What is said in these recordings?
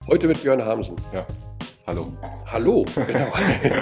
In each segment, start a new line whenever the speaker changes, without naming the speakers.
Heute mit Björn Hamsen.
Ja, hallo.
Hallo, genau.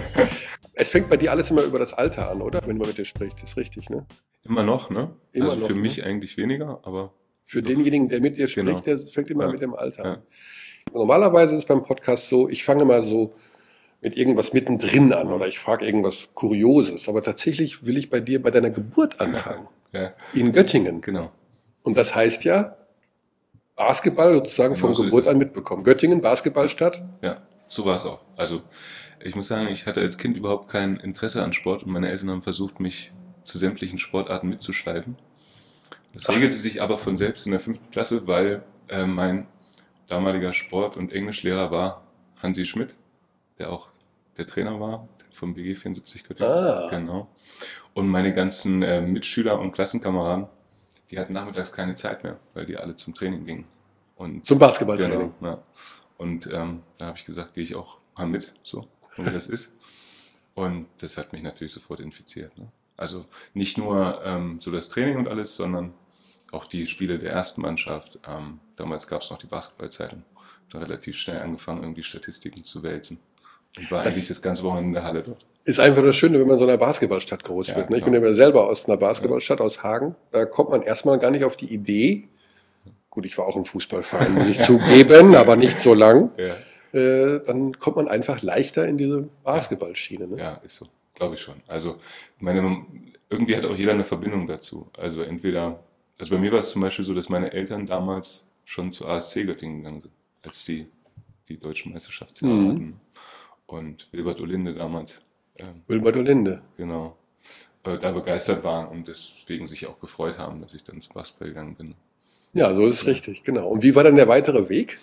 Es fängt bei dir alles immer über das Alter an, oder? Wenn man mit dir spricht, ist richtig, ne?
Immer noch, ne?
Immer
also
noch,
für
ne?
mich eigentlich weniger, aber...
Für
doch,
denjenigen, der mit dir spricht,
genau.
der fängt immer
Ja,
mit dem Alter
ja.
an. Normalerweise ist es beim Podcast so, ich fange mal so mit irgendwas mittendrin an oder ich frage irgendwas Kurioses. Aber tatsächlich will ich bei dir bei deiner Geburt anfangen.
Ja,
In Göttingen.
genau.
Und das heißt ja, Basketball sozusagen
Genau
von
so
Geburt
ist es.
an mitbekommen. Göttingen, Basketballstadt.
Ja, so war es auch. Also ich muss sagen, ich hatte als Kind überhaupt kein Interesse an Sport und meine Eltern haben versucht, mich zu sämtlichen Sportarten mitzuschleifen. Das regelte sich aber von selbst in der 5. Klasse, weil mein damaliger Sport- und Englischlehrer war Hansi Schmidt, der auch der Trainer war vom BG 74 Göttingen.
Ah.
Genau. Und meine ganzen Mitschüler und Klassenkameraden, die hatten nachmittags keine Zeit mehr, weil die alle zum Training gingen. Und
Zum Basketballtraining.
Genau, ja. Und da habe ich gesagt, gehe ich auch mal mit, so, gucken, wie das ist. Und das hat mich natürlich sofort infiziert. Ne? Also nicht nur so das Training und alles, sondern auch die Spiele der ersten Mannschaft. Damals gab es noch die Basketballzeitung. Da relativ schnell angefangen, irgendwie Statistiken zu wälzen. Und war eigentlich das ganze Wochenende in der Halle dort.
Ist einfach das Schöne, wenn man in so einer Basketballstadt groß
Ja,
wird. Ne? Ich
genau.
bin ja selber aus einer Basketballstadt, aus Hagen. Da kommt man erstmal gar nicht auf die Idee. Gut, ich war auch im Fußballverein, muss ich zugeben, aber nicht so lang.
Ja,
Dann kommt man einfach leichter in diese Basketballschiene. Ne?
ja, ist so, glaube ich schon. Also irgendwie hat auch jeder eine Verbindung dazu. Also entweder, also bei mir war es zum Beispiel so, dass meine Eltern damals schon zu ASC Göttingen gegangen sind, als die deutschen Meisterschaftsjahre hatten. Und Wilbert Olinde damals,
Wilbert Olinde.
genau, da begeistert waren und deswegen sich auch gefreut haben, dass ich dann zum Basketball gegangen bin.
Ja, so ist es richtig, genau. Und wie war dann der weitere Weg?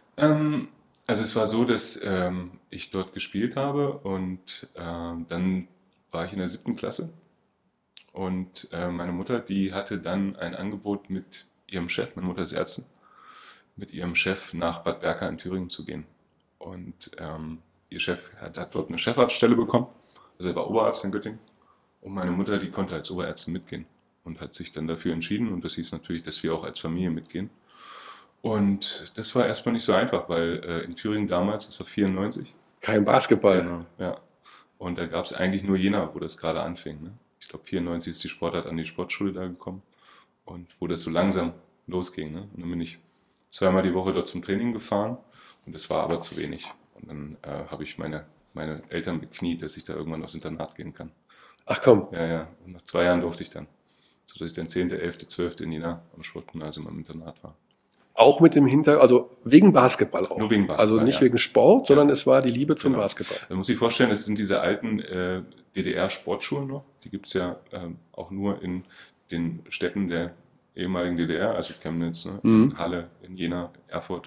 Also es war so, dass ich dort gespielt habe und dann war ich in der 7. Klasse und meine Mutter, die hatte dann ein Angebot mit ihrem Chef, meine Mutter ist Ärztin, mit ihrem Chef nach Bad Berka in Thüringen zu gehen. Und ihr Chef hat dort eine Chefarztstelle bekommen, also er war Oberarzt in Göttingen und meine Mutter, die konnte als Oberärztin mitgehen und hat sich dann dafür entschieden und das hieß natürlich, dass wir auch als Familie mitgehen. Und das war erstmal nicht so einfach, weil in Thüringen damals, das war 94.
Kein Basketball.
Genau, ja. Und da gab es eigentlich nur Jena, wo das gerade anfing. Ne? Ich glaube, 94 ist die Sportart an die Sportschule da gekommen und wo das so langsam losging. Ne? Und dann bin ich zweimal die Woche dort zum Training gefahren und das war aber zu wenig. Und dann habe ich meine Eltern bekniet, dass ich da irgendwann aufs Internat gehen kann.
Ach komm,
Ja, ja. Und nach 2 Jahren durfte ich dann. Sodass ich dann 10., 11., 12. in Jena am Sportgymnasium im Internat war.
auch mit dem Hintergrund, also wegen Basketball auch.
Nur wegen Basketball,
Also nicht
ja.
wegen Sport, sondern es war die Liebe zum
Genau.
Basketball.
Man muss sich vorstellen, das sind diese alten DDR-Sportschulen noch. Die gibt es ja auch nur in den Städten der ehemaligen DDR, also Chemnitz, ne? In Halle, in Jena, Erfurt.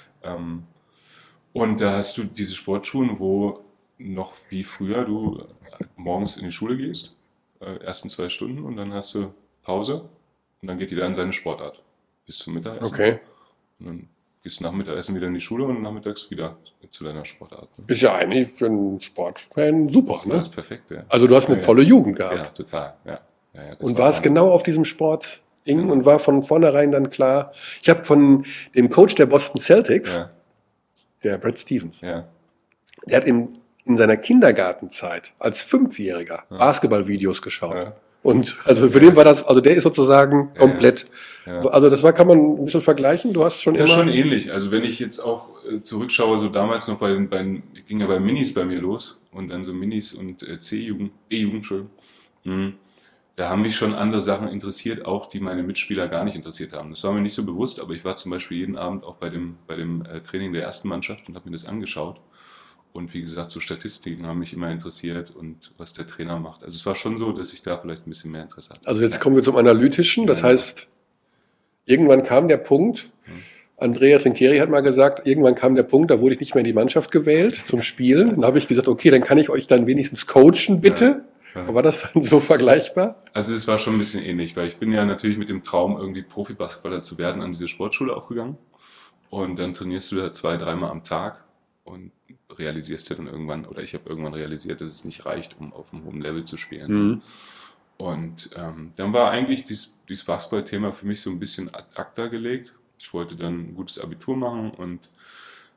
Und da hast du diese Sportschulen, wo noch wie früher du morgens in die Schule gehst, ersten 2 Stunden und dann hast du Pause und dann geht jeder an seine Sportart bis zum Mittagessen.
Okay.
Und dann gehst du nach Mittagessen wieder in die Schule und nachmittags wieder zu deiner Sportart. Ne?
Ist ja eigentlich für einen Sportfan super.
Das war
Ne?
das Perfekte. Ja.
Also du hast eine tolle Jugend
Ja,
gehabt.
total. Ja. Ja, das
Und
war
warst genau auf diesem Sportding und war von vornherein dann klar. Ich habe von dem Coach der Boston Celtics,
Ja,
der Brad Stevens,
ja,
der hat in seiner Kindergartenzeit als 5-Jähriger Basketballvideos geschaut.
Ja.
Und also für den war das, also der ist sozusagen komplett,
Ja.
also das kann man ein bisschen vergleichen. Du hast schon
ja,
immer.
schon ähnlich. Also wenn ich jetzt auch zurückschaue, so damals noch ging ja bei Minis bei mir los und dann so Minis und E-Jugend, Entschuldigung. Da haben mich schon andere Sachen interessiert, auch die meine Mitspieler gar nicht interessiert haben. Das war mir nicht so bewusst, aber ich war zum Beispiel jeden Abend auch bei dem Training der ersten Mannschaft und habe mir das angeschaut. Und wie gesagt, so Statistiken haben mich immer interessiert und was der Trainer macht. Also es war schon so, dass ich da vielleicht ein bisschen mehr Interesse hatte.
Also jetzt kommen wir zum Analytischen. Das heißt, irgendwann kam der Punkt, Andrea Trinchieri hat mal gesagt, irgendwann kam der Punkt, da wurde ich nicht mehr in die Mannschaft gewählt zum Spielen. Dann habe ich gesagt, okay, dann kann ich euch dann wenigstens coachen, bitte. Ja. War das dann so vergleichbar?
Also es war schon ein bisschen ähnlich, weil ich bin ja natürlich mit dem Traum, irgendwie Profi-Basketballer zu werden, an diese Sportschule auch gegangen. Und dann trainierst du da 2-3 Mal am Tag und realisierst du dann irgendwann, oder ich habe irgendwann realisiert, dass es nicht reicht, um auf einem hohen Level zu spielen. Und dann war eigentlich dieses Basketball-Thema für mich so ein bisschen ad acta gelegt. Ich wollte dann ein gutes Abitur machen und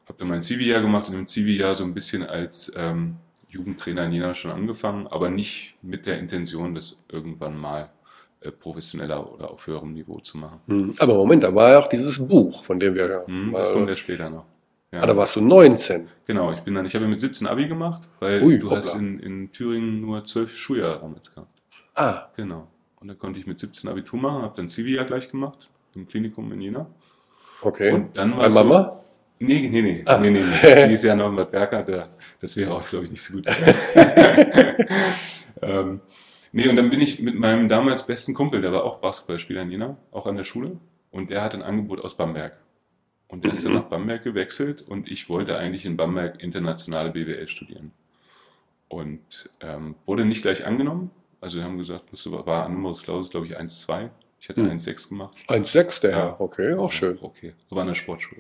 habe dann mein Zivi-Jahr gemacht und im Zivi-Jahr so ein bisschen als Jugendtrainer in Jena schon angefangen, aber nicht mit der Intention, das irgendwann mal professioneller oder auf höherem Niveau zu machen.
Aber Moment, da war ja auch dieses Buch, von dem wir
Das kommt ja später noch. Ja.
Da warst du 19.
Genau, ich habe mit 17 Abi gemacht, weil du hast in Thüringen nur 12 Schuljahre damals gehabt.
Ah.
Genau. Und da konnte ich mit 17 Abitur machen, habe dann Zivi-Jahr gleich gemacht, im Klinikum in Jena.
Okay.
Und dann war
bei Mama?
Nee. Die ist ja noch in Bad Berka, das wäre auch, glaube ich, nicht so gut. Und dann bin ich mit meinem damals besten Kumpel, der war auch Basketballspieler in Jena, auch an der Schule, und der hat ein Angebot aus Bamberg. Und der ist dann nach Bamberg gewechselt und ich wollte eigentlich in Bamberg internationale BWL studieren. Und wurde nicht gleich angenommen. Also wir haben gesagt, war Numerus Clausus, glaube ich, 1,2. Ich hatte 1,6 gemacht.
1,6, der Herr, okay, auch schön.
Okay, aber an der Sportschule.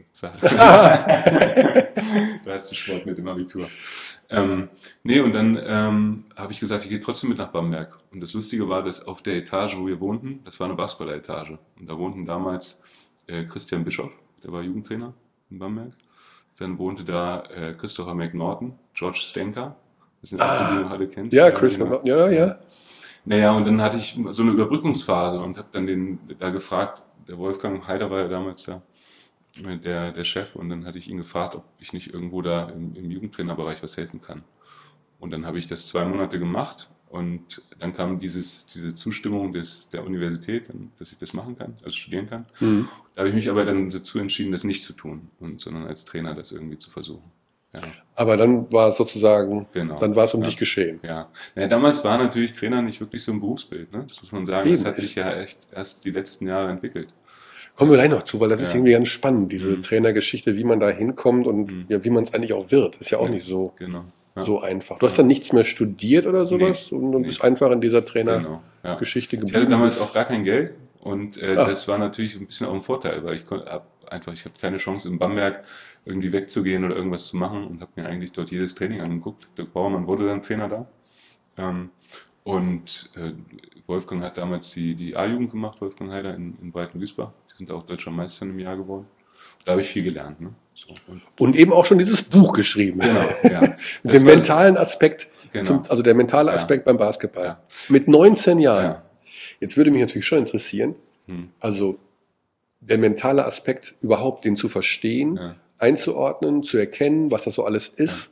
Da hast du Sport mit im Abitur. Und dann habe ich gesagt, ich gehe trotzdem mit nach Bamberg. Und das Lustige war, dass auf der Etage, wo wir wohnten, das war eine Basketball-Etage. Und da wohnten damals Christian Bischoff, der war Jugendtrainer in Bamberg. Dann wohnte da Christopher McNaughton, George Stenker. Das sind auch die, die du alle kennst.
Ja, Chris McNaughton, ja.
Naja, und dann hatte ich so eine Überbrückungsphase und habe dann da gefragt, der Wolfgang Heider war ja damals da, der Chef, und dann hatte ich ihn gefragt, ob ich nicht irgendwo da im Jugendtrainerbereich was helfen kann. Und dann habe ich das 2 Monate gemacht und dann kam diese Zustimmung der Universität, dass ich das machen kann, also studieren kann. Da habe ich mich aber dann dazu entschieden, das nicht zu tun, sondern als Trainer das irgendwie zu versuchen. Ja.
Aber dann war es sozusagen, dann war es um dich geschehen.
Ja. Naja, damals war natürlich Trainer nicht wirklich so ein Berufsbild, ne? Das muss man sagen. Das hat sich ja echt erst die letzten Jahre entwickelt.
Kommen wir gleich noch zu, weil das ist irgendwie ganz spannend, diese Trainergeschichte, wie man da hinkommt und wie man es eigentlich auch wird. Ist ja auch nicht so, so einfach. Du hast dann nichts mehr studiert oder sowas und bist einfach in dieser Trainergeschichte geblieben.
Ich hatte damals auch gar kein Geld und das war natürlich ein bisschen auch ein Vorteil, weil ich hatte keine Chance in Bamberg irgendwie wegzugehen oder irgendwas zu machen und habe mir eigentlich dort jedes Training angeguckt. Dirk Bauermann wurde dann Trainer da. Und Wolfgang hat damals die A-Jugend gemacht, Wolfgang Heider in Breiten-Güßbach. Die sind auch deutscher Meister im Jahr geworden. Da habe ich viel gelernt. Ne? So,
und eben auch schon dieses Buch geschrieben.
Genau, ja.
Mit dem mentalen Aspekt, also der mentale Aspekt beim Basketball. Ja. Mit 19 Jahren. Ja. Jetzt würde mich natürlich schon interessieren, also der mentale Aspekt überhaupt, den zu verstehen, einzuordnen, zu erkennen, was das so alles ist.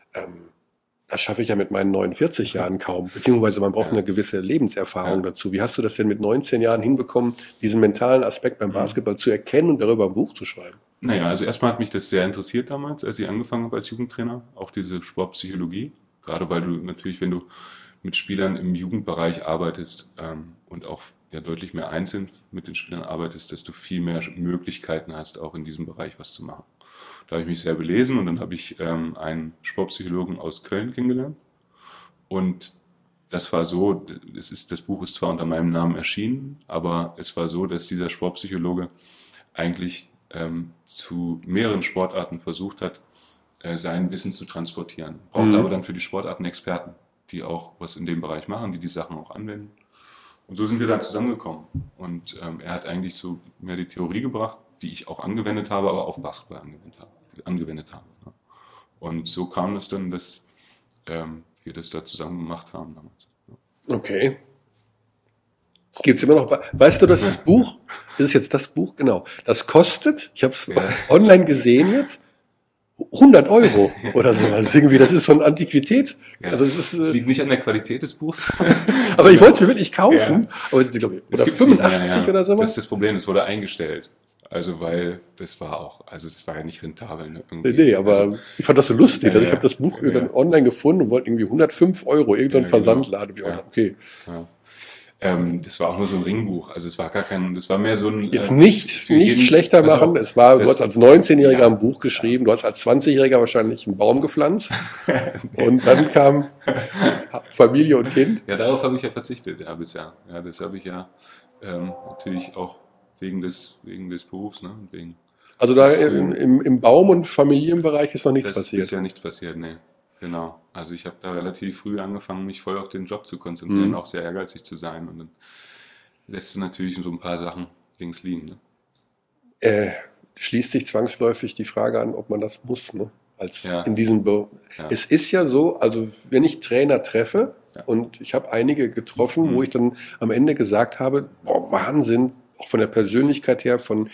Das schaffe ich ja mit meinen 49 Jahren kaum. Beziehungsweise man braucht eine gewisse Lebenserfahrung dazu. Wie hast du das denn mit 19 Jahren hinbekommen, diesen mentalen Aspekt beim Basketball zu erkennen und darüber ein Buch zu schreiben?
Naja, also erstmal hat mich das sehr interessiert damals, als ich angefangen habe als Jugendtrainer. Auch diese Sportpsychologie. Gerade weil du natürlich, wenn du mit Spielern im Jugendbereich arbeitest und auch deutlich mehr einzeln mit den Spielern arbeitest, desto viel mehr Möglichkeiten hast, auch in diesem Bereich was zu machen. Da habe ich mich sehr belesen und dann habe ich einen Sportpsychologen aus Köln kennengelernt. Und das war so, das Buch ist zwar unter meinem Namen erschienen, aber es war so, dass dieser Sportpsychologe eigentlich zu mehreren Sportarten versucht hat, sein Wissen zu transportieren. Brauchte aber dann für die Sportarten Experten, die auch was in dem Bereich machen, die Sachen auch anwenden. Und so sind wir dann zusammengekommen. Und er hat eigentlich so mehr die Theorie gebracht, die ich auch angewendet habe, aber auf Basketball angewendet habe. Ne? Und so kam es dann, dass wir das da zusammen gemacht haben damals.
Ja. Okay. Gibt's immer noch, weißt du, das Buch, das ist jetzt das Buch, genau, das kostet, ich habe es online gesehen jetzt, 100 € oder so. Also irgendwie, das ist so eine Antiquität.
Ja, also es liegt nicht an der Qualität des Buchs.
Aber ich wollte es mir wirklich kaufen. Ja. Aber ich glaube, oder 85 oder sowas.
Das ist das Problem, es wurde eingestellt. Also weil das war ja nicht rentabel. Ne,
nee, aber ich fand das so lustig. Also ich habe das Buch dann online gefunden und wollte irgendwie 105 €, irgendein Versandladen. Genau. Okay.
Ja. Das war auch nur so ein Ringbuch. Also es war das war mehr so ein...
Jetzt nicht schlechter machen. Du hast als 19-Jähriger ein Buch geschrieben, du hast als 20-Jähriger wahrscheinlich einen Baum gepflanzt. Und dann kam Familie und Kind.
Ja, darauf habe ich ja verzichtet, bisher. Ja, das habe ich natürlich auch wegen des Berufs, ne?
Also da im Baum- und Familienbereich ist noch nichts passiert?
Das ist ja nichts passiert, nee. Genau, also ich habe da relativ früh angefangen, mich voll auf den Job zu konzentrieren, auch sehr ehrgeizig zu sein, und dann lässt du natürlich so ein paar Sachen links liegen. Ne?
schließt sich zwangsläufig die Frage an, ob man das muss, ne?
Ja.
In diesem
Ja.
Es ist ja so, also wenn ich Trainer treffe,
Ja.
und ich habe einige getroffen, wo ich dann am Ende gesagt habe, boah, Wahnsinn, auch von der Persönlichkeit her, vom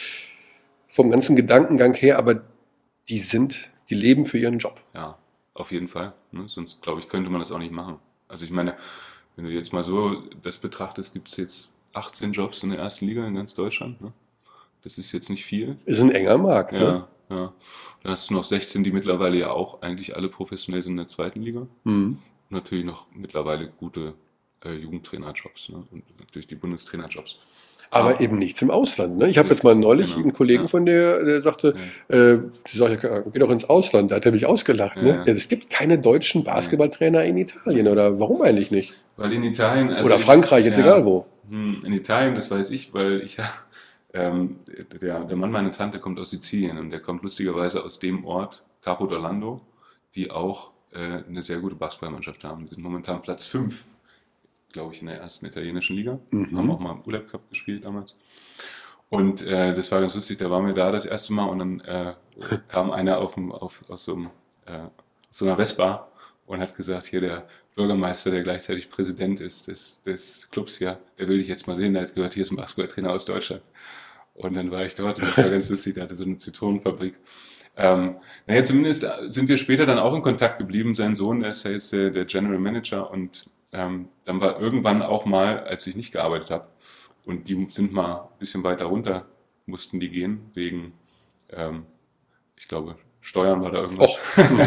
ganzen Gedankengang her, aber die leben für ihren Job.
Ja, auf jeden Fall. Ne? Sonst, glaube ich, könnte man das auch nicht machen. Also ich meine, wenn du jetzt mal so das betrachtest, gibt es jetzt 18 Jobs in der ersten Liga in ganz Deutschland. Ne? Das ist jetzt nicht viel.
Ist ein enger Markt,
Ja,
ne?
ja. Dann hast du noch 16, die mittlerweile ja auch eigentlich alle professionell sind in der zweiten Liga.
Mhm.
Und natürlich noch mittlerweile gute Jugendtrainerjobs, ne? Und natürlich die Bundestrainerjobs.
Aber eben nichts im Ausland. Ne? Ich habe jetzt mal neulich
Genau.
einen Kollegen
Ja.
von der sagte, die sagt, ja, geh doch ins Ausland. Da hat er mich ausgelacht. Ne?
Ja.
Ja, es gibt keine deutschen Basketballtrainer in Italien. Oder warum eigentlich nicht?
Weil in Italien... Also
Oder Frankreich, jetzt egal wo.
In Italien, das weiß ich, weil ich ja... der Mann meiner Tante kommt aus Sizilien und der kommt lustigerweise aus dem Ort, Capo d'Orlando, die auch eine sehr gute Basketballmannschaft haben. Die sind momentan Platz 5, glaube ich, in der ersten italienischen Liga. Haben auch mal im Uleb Cup gespielt damals. Und das war ganz lustig, da waren wir da das erste Mal und dann kam einer aus so einer Vespa und hat gesagt, hier der Bürgermeister, der gleichzeitig Präsident ist des Clubs hier, der will dich jetzt mal sehen, der hat gehört, hier ist ein Basketballtrainer aus Deutschland. Und dann war ich dort und das war ganz lustig, der hatte so eine Zitronenfabrik. Zumindest sind wir später dann auch in Kontakt geblieben. Sein Sohn, der ist ja jetzt der General Manager und dann war irgendwann auch mal, als ich nicht gearbeitet habe und die sind mal ein bisschen weiter runter, mussten die gehen, wegen, ich glaube, Steuern war da irgendwas.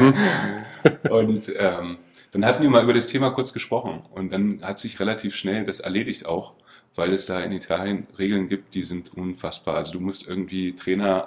Und dann hatten wir mal über das Thema kurz gesprochen und dann hat sich relativ schnell das erledigt auch, weil es da in Italien Regeln gibt, die sind unfassbar. Also du musst irgendwie Trainer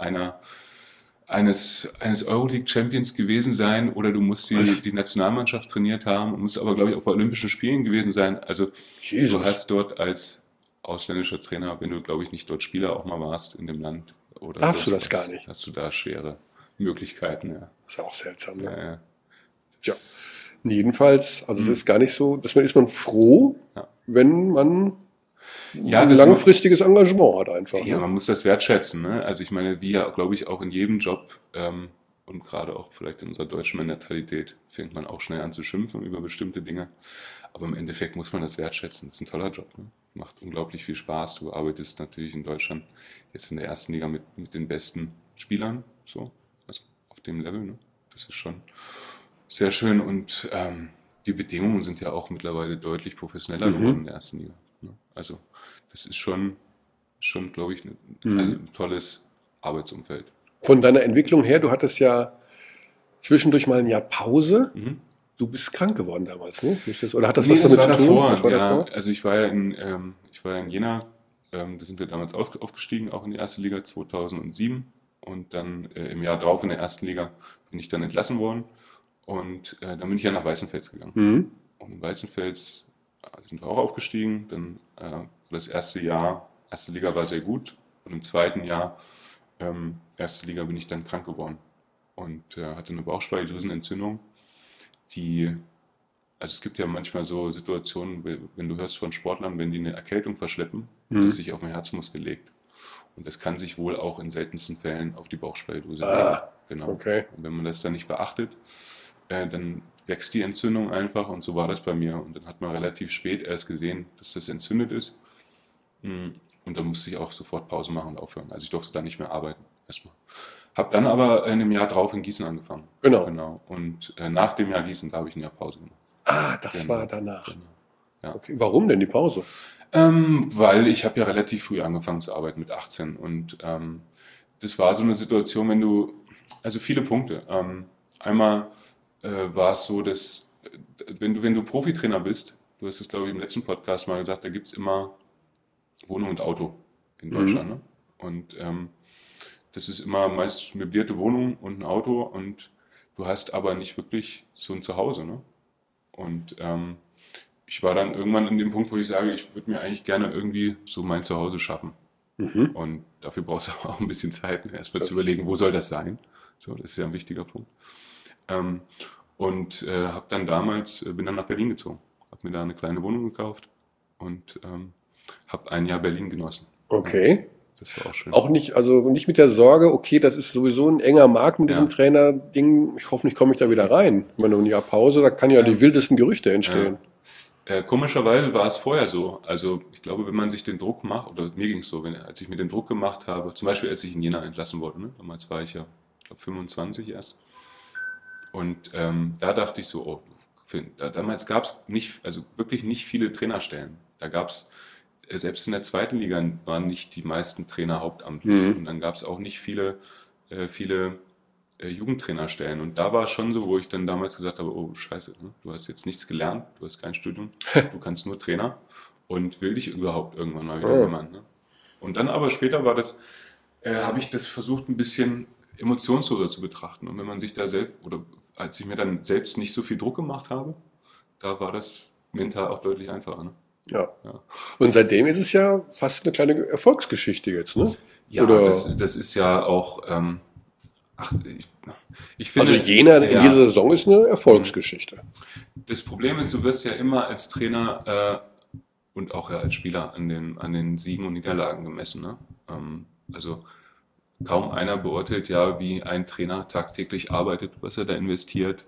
eines Euroleague-Champions gewesen sein oder du musst die Nationalmannschaft trainiert haben und musst aber, glaube ich, auch bei Olympischen Spielen gewesen sein. Also
Jesus.
Du hast dort als ausländischer Trainer, wenn du, glaube ich, nicht dort Spieler auch mal warst in dem Land. Oder
Darfst du das gar nicht?
Hast du da schwere Möglichkeiten, ja.
Ist ja auch seltsam. Ne?
Ja.
Ja. Jedenfalls, also es ist gar nicht so, ist man froh, wenn man ein langfristiges Engagement hat einfach.
Ja,
ne?
man muss das wertschätzen. Ne? Also ich meine, wie ja, glaube ich, auch in jedem Job und gerade auch vielleicht in unserer deutschen Mentalität fängt man auch schnell an zu schimpfen über bestimmte Dinge. Aber im Endeffekt muss man das wertschätzen. Das ist ein toller Job. Ne? Macht unglaublich viel Spaß. Du arbeitest natürlich in Deutschland jetzt in der ersten Liga mit den besten Spielern, so, also auf dem Level. Ne? Das ist schon sehr schön und die Bedingungen sind ja auch mittlerweile deutlich professioneller geworden in der ersten Liga. Ne? Also das ist schon glaube ich, ein tolles Arbeitsumfeld.
Von deiner Entwicklung her, du hattest ja zwischendurch mal ein Jahr Pause. Du bist krank geworden damals, ne? Oder hat das was damit zu tun?
Das war davor. Also ich war ja in Jena, da sind wir damals aufgestiegen, auch in die erste Liga 2007 und dann im Jahr drauf in der ersten Liga bin ich dann entlassen worden und dann bin ich ja nach Weißenfels gegangen. Und in Weißenfels sind wir auch aufgestiegen, dann das erste Jahr, erste Liga war sehr gut und im zweiten Jahr, erste Liga bin ich dann krank geworden und hatte eine Bauchspeicheldrüsenentzündung, also es gibt ja manchmal so Situationen, wenn du hörst von Sportlern, wenn die eine Erkältung verschleppen, das sich auf den Herzmuskel legt. Und das kann sich wohl auch in seltensten Fällen auf die Bauchspeicheldrüse legen. Genau.
Okay.
Und wenn man das dann nicht beachtet, dann wächst die Entzündung einfach und so war das bei mir. Und dann hat man relativ spät erst gesehen, dass das entzündet ist. Und dann musste ich auch sofort Pause machen und aufhören. Also ich durfte da nicht mehr arbeiten erstmal. Habe dann aber in einem Jahr drauf in Gießen angefangen. Genau. Und nach dem Jahr Gießen, da habe ich ein Jahr Pause gemacht.
Das war danach.
Genau. Ja.
Okay. Warum denn die Pause?
Weil ich habe ja relativ früh angefangen zu arbeiten mit 18 und das war so eine Situation, also viele Punkte. Einmal war es so, dass wenn du Profitrainer bist, du hast es glaube ich im letzten Podcast mal gesagt, da gibt es immer Wohnung und Auto in Deutschland. Ne? Und das ist immer meist möblierte Wohnung und ein Auto und du hast aber nicht wirklich so ein Zuhause. Ne? Und ich war dann irgendwann an dem Punkt, wo ich sage, ich würde mir eigentlich gerne irgendwie so mein Zuhause schaffen. Und dafür brauchst du auch ein bisschen Zeit, erst mal zu überlegen, wo soll das sein. So, das ist ja ein wichtiger Punkt. Und bin dann nach Berlin gezogen, habe mir da eine kleine Wohnung gekauft und habe ein Jahr Berlin genossen.
Okay.
Das war auch schön.
Auch nicht, also nicht mit der Sorge, okay, das ist sowieso ein enger Markt mit diesem Trainer-Ding. Hoffentlich komme ich da wieder rein. Ich meine, ein Jahr Pause, da kann ja die wildesten Gerüchte entstehen.
Komischerweise war es vorher so. Also ich glaube, wenn man sich den Druck macht, oder mir ging es so, als ich mir den Druck gemacht habe, zum Beispiel als ich in Jena entlassen wurde, ne? Damals war ich ja, ich glaube 25 erst. Und da dachte ich so, oh, damals gab es wirklich nicht viele Trainerstellen. Da gab es, selbst in der zweiten Liga waren nicht die meisten Trainer hauptamtlich. Und dann gab es auch nicht viele Jugendtrainerstellen. Und da war es schon so, wo ich dann damals gesagt habe, oh scheiße, ne? Du hast jetzt nichts gelernt, du hast kein Studium, du kannst nur Trainer und will dich überhaupt irgendwann mal wieder jemand. Ne? Und dann aber später habe ich das versucht, ein bisschen emotionsloser zu betrachten. Und wenn man sich da als ich mir dann selbst nicht so viel Druck gemacht habe, da war das mental auch deutlich einfacher. Ne?
Ja. Und seitdem ist es ja fast eine kleine Erfolgsgeschichte jetzt, ne?
Ja, das ist ja auch, ich finde...
Also Jena in dieser Saison ist eine Erfolgsgeschichte.
Das Problem ist, du wirst ja immer als Trainer und auch als Spieler an den Siegen und Niederlagen gemessen. Ne? Also kaum einer beurteilt ja, wie ein Trainer tagtäglich arbeitet, was er da investiert.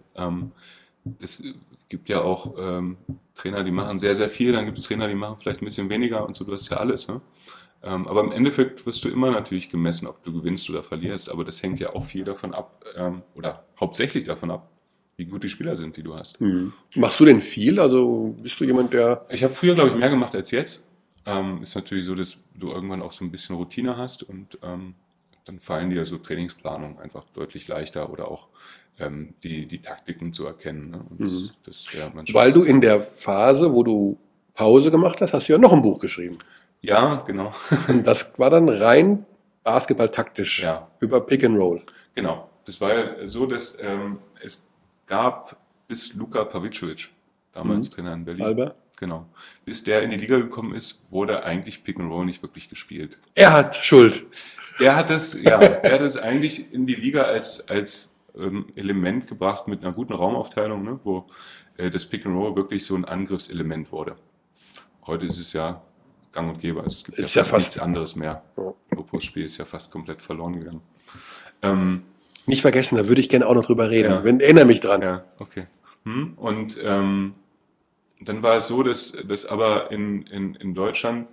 Es gibt ja auch Trainer, die machen sehr, sehr viel, dann gibt es Trainer, die machen vielleicht ein bisschen weniger und so, du hast ja alles. Ne? Aber im Endeffekt wirst du immer natürlich gemessen, ob du gewinnst oder verlierst, aber das hängt ja auch viel davon ab, oder hauptsächlich davon ab, wie gut die Spieler sind, die du hast.
Machst du denn viel? Also bist du jemand, der...
Ich habe früher, glaube ich, mehr gemacht als jetzt. Ist natürlich so, dass du irgendwann auch so ein bisschen Routine hast und dann fallen dir so Trainingsplanungen einfach deutlich leichter oder auch die Taktiken zu erkennen. Ne? Und
Weil du in der Phase, wo du Pause gemacht hast, hast du ja noch ein Buch geschrieben.
Ja, genau.
Und das war dann rein basketballtaktisch über Pick and Roll.
Genau. Das war ja so, dass es gab bis Luka Pavicevic, damals Trainer in Berlin.
Albert?
Genau. Bis der in die Liga gekommen ist, wurde eigentlich Pick and Roll nicht wirklich gespielt.
Er hat Schuld.
Er hat es eigentlich in die Liga als Element gebracht mit einer guten Raumaufteilung, ne, wo das Pick and Roll wirklich so ein Angriffselement wurde. Heute ist es ja gang und gäbe, also es gibt ja fast nichts anderes mehr. Das Postspiel ist ja fast komplett verloren gegangen.
Nicht vergessen, da würde ich gerne auch noch drüber reden. Erinnere mich dran.
Ja, okay. Und dann war es so, dass aber in Deutschland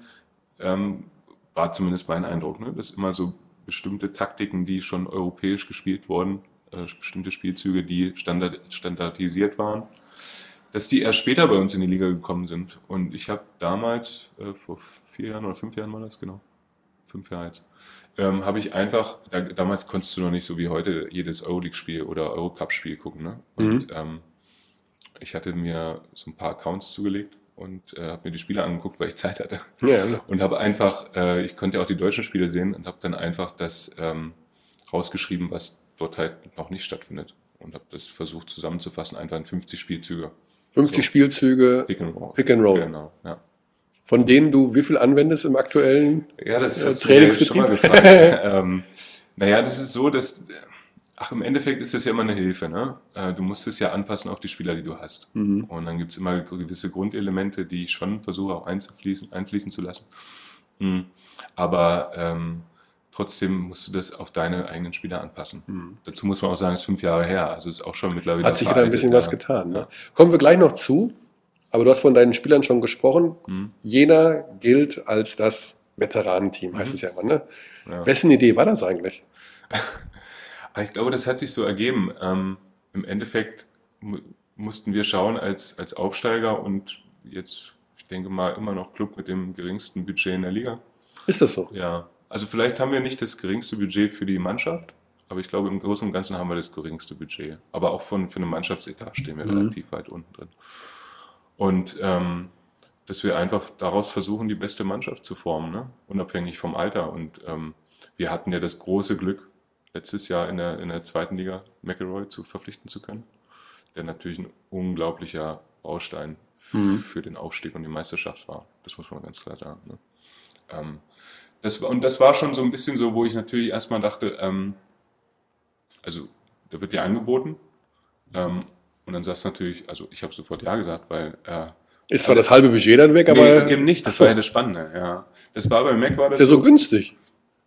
war zumindest mein Eindruck, ne, dass immer so bestimmte Taktiken, die schon europäisch gespielt wurden, bestimmte Spielzüge, die standardisiert waren, dass die erst später bei uns in die Liga gekommen sind. Und ich habe damals, vor 4 Jahren oder 5 Jahren war das, genau, 5 Jahre jetzt, habe ich einfach, damals konntest du noch nicht so wie heute jedes Euroleague-Spiel oder Eurocup-Spiel gucken. Ne? Und ich hatte mir so ein paar Accounts zugelegt und habe mir die Spiele angeguckt, weil ich Zeit hatte.
Ja.
Und habe einfach, ich konnte ja auch die deutschen Spiele sehen und habe dann einfach das rausgeschrieben, was dort halt noch nicht stattfindet. Und habe das versucht zusammenzufassen, einfach in 50 Spielzüge.
50 Spielzüge,
Pick and Roll.
Pick and Roll.
Genau, ja.
Von denen du wie viel anwendest im aktuellen
Trainingsbetrieb? Das ist so, dass... im Endeffekt ist das ja immer eine Hilfe. Ne? Du musst es ja anpassen auf die Spieler, die du hast. Und dann gibt es immer gewisse Grundelemente, die ich schon versuche auch einfließen zu lassen. Aber trotzdem musst du das auf deine eigenen Spieler anpassen. Dazu muss man auch sagen, es ist 5 Jahre her. Also ist auch schon mittlerweile
hat sich wieder ein bisschen was getan. Ne? Kommen wir gleich noch zu. Aber du hast von deinen Spielern schon gesprochen. Jena gilt als das Veteranenteam, heißt es ja immer. Ne? Ja. Wessen Idee war das eigentlich?
Ich glaube, das hat sich so ergeben. Im Endeffekt mussten wir schauen als Aufsteiger und jetzt, ich denke mal, immer noch Club mit dem geringsten Budget in der Liga.
Ist das so?
Ja. Also vielleicht haben wir nicht das geringste Budget für die Mannschaft, aber ich glaube, im Großen und Ganzen haben wir das geringste Budget. Aber auch für eine Mannschaftsetat stehen wir relativ weit unten drin. Und dass wir einfach daraus versuchen, die beste Mannschaft zu formen, ne? Unabhängig vom Alter. Und wir hatten ja das große Glück, letztes Jahr in der zweiten Liga McElroy zu verpflichten zu können, der natürlich ein unglaublicher Baustein für den Aufstieg und die Meisterschaft war. Das muss man ganz klar sagen. Ne? Das war schon so ein bisschen so, wo ich natürlich erstmal dachte, also da wird dir angeboten und dann sagst du natürlich, also ich habe sofort ja gesagt, weil...
ist zwar das halbe Budget dann weg, aber...
Nee, eben nicht, das war ja das Spannende. Ja. Das war bei Mac war das
ist ja so günstig.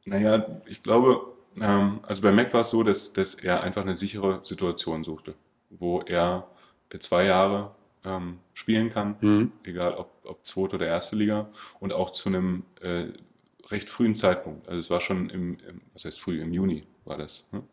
Naja, ich glaube, also bei Mac war es so, dass er einfach eine sichere Situation suchte, wo er 2 Jahre spielen kann,
Mhm.
egal ob zweite oder erste Liga, und auch zu einem recht frühen Zeitpunkt. Also es war schon was heißt früh, im Juni war das. Ne?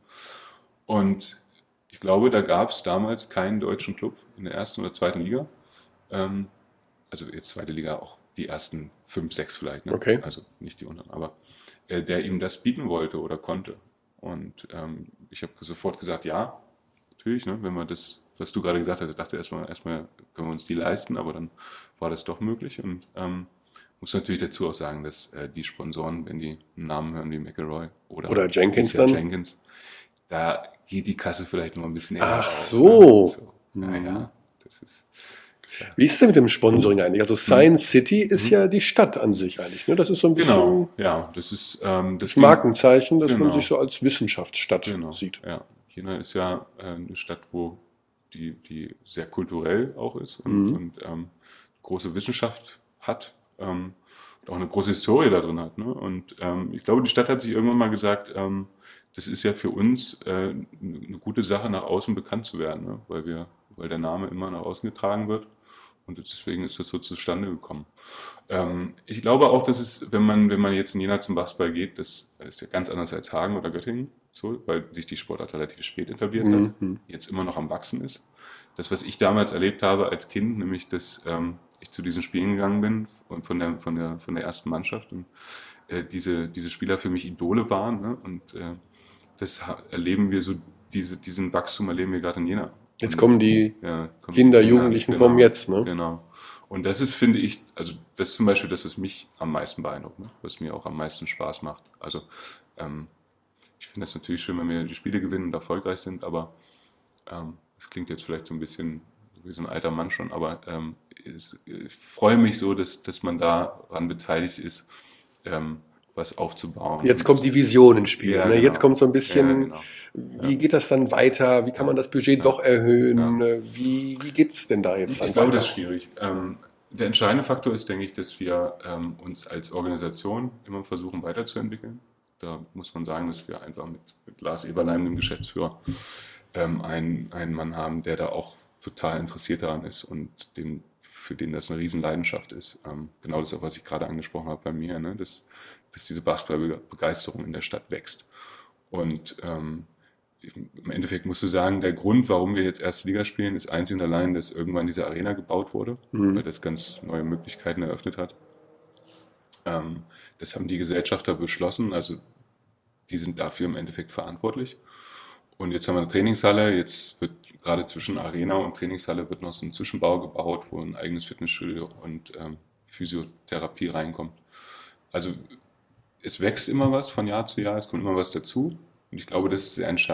Und ich glaube, da gab es damals keinen deutschen Club in der ersten oder zweiten Liga. Ähm, also jetzt zweite Liga auch die ersten 5, 6 vielleicht, ne?
Okay.
Also nicht die unteren, aber der ihm das bieten wollte oder konnte. Und ich habe sofort gesagt, ja, natürlich, ne? Wenn wir das, was du gerade gesagt hast, ich dachte erstmal können wir uns die leisten, aber dann war das doch möglich. Und muss natürlich dazu auch sagen, dass die Sponsoren, wenn die einen Namen hören wie McElroy
Oder Jenkins
Alicia
dann?
Jenkins, da geht die Kasse vielleicht noch ein bisschen eher
Ach
auf. Ne?
so.
So,
Mhm.
naja, das ist ja.
Wie ist es denn mit dem Sponsoring eigentlich? Also
Hm,
Science City ist
hm.
ja die Stadt an sich eigentlich. Ne? Das ist so ein
Genau,
bisschen
ja, das ist
das
das ging,
Markenzeichen, dass man sich
genau,
so als Wissenschaftsstadt
genau,
sieht.
ja. Jena ist ja eine Stadt, wo die sehr kulturell auch ist
Mhm.
und große Wissenschaft hat und auch eine große Historie da drin hat. Ne? Und ich glaube, die Stadt hat sich irgendwann mal gesagt, das ist ja für uns eine gute Sache, nach außen bekannt zu werden, ne? Weil der Name immer nach außen getragen wird. Und deswegen ist das so zustande gekommen. Ich glaube auch, dass es, wenn man jetzt in Jena zum Basketball geht, das ist ja ganz anders als Hagen oder Göttingen, so, weil sich die Sportart relativ spät etabliert hat,
Mhm.
jetzt immer noch am Wachsen ist. Das, was ich damals erlebt habe als Kind, nämlich, dass ich zu diesen Spielen gegangen bin und von der ersten Mannschaft und diese Spieler für mich Idole waren. Ne? Und das erleben wir so, diesen Wachstum erleben wir gerade in Jena.
Jetzt
Und
kommen die
ja, kommen die
Kinder,
Kinder,
Jugendlichen kommen
genau,
jetzt, ne?
genau. Und das ist, finde ich, also das ist zum Beispiel das, was mich am meisten beeindruckt, ne? Was mir auch am meisten Spaß macht. Also ähm, ich finde das natürlich schön, wenn wir die Spiele gewinnen und erfolgreich sind, aber es klingt jetzt vielleicht so ein bisschen wie so ein alter Mann schon, aber ich freue mich so, dass man daran beteiligt ist, ähm, was aufzubauen.
Jetzt kommt
Und
die Vision ins Spiel.
ja,
Ne? Jetzt
genau.
kommt so ein
Ja,
bisschen,
genau. Ja,
wie geht das dann weiter? Wie kann man
ja,
das Budget
ja,
doch erhöhen?
ja.
Wie geht's denn da jetzt
Ich
dann
glaube, das
weiter?
ist schwierig. Der entscheidende Faktor ist, denke ich, dass wir uns als Organisation immer versuchen weiterzuentwickeln. Da muss man sagen, dass wir einfach mit Lars Eberlein, dem Geschäftsführer, einen Mann haben, der da auch total interessiert daran ist und für den das eine Riesenleidenschaft ist. Genau das auch, was ich gerade angesprochen habe bei mir, ne? Dass diese Basketballbegeisterung in der Stadt wächst. Und im Endeffekt musst du sagen, der Grund, warum wir jetzt erste Liga spielen, ist einzig und allein, dass irgendwann diese Arena gebaut wurde, weil
Mhm.
das ganz neue Möglichkeiten eröffnet hat. Das haben die Gesellschafter beschlossen, also die sind dafür im Endeffekt verantwortlich. Und jetzt haben wir eine Trainingshalle, jetzt wird gerade zwischen Arena und Trainingshalle wird noch so ein Zwischenbau gebaut, wo ein eigenes Fitnessstudio und Physiotherapie reinkommt. Also es wächst immer was von Jahr zu Jahr, es kommt immer was dazu. Und ich glaube, das ist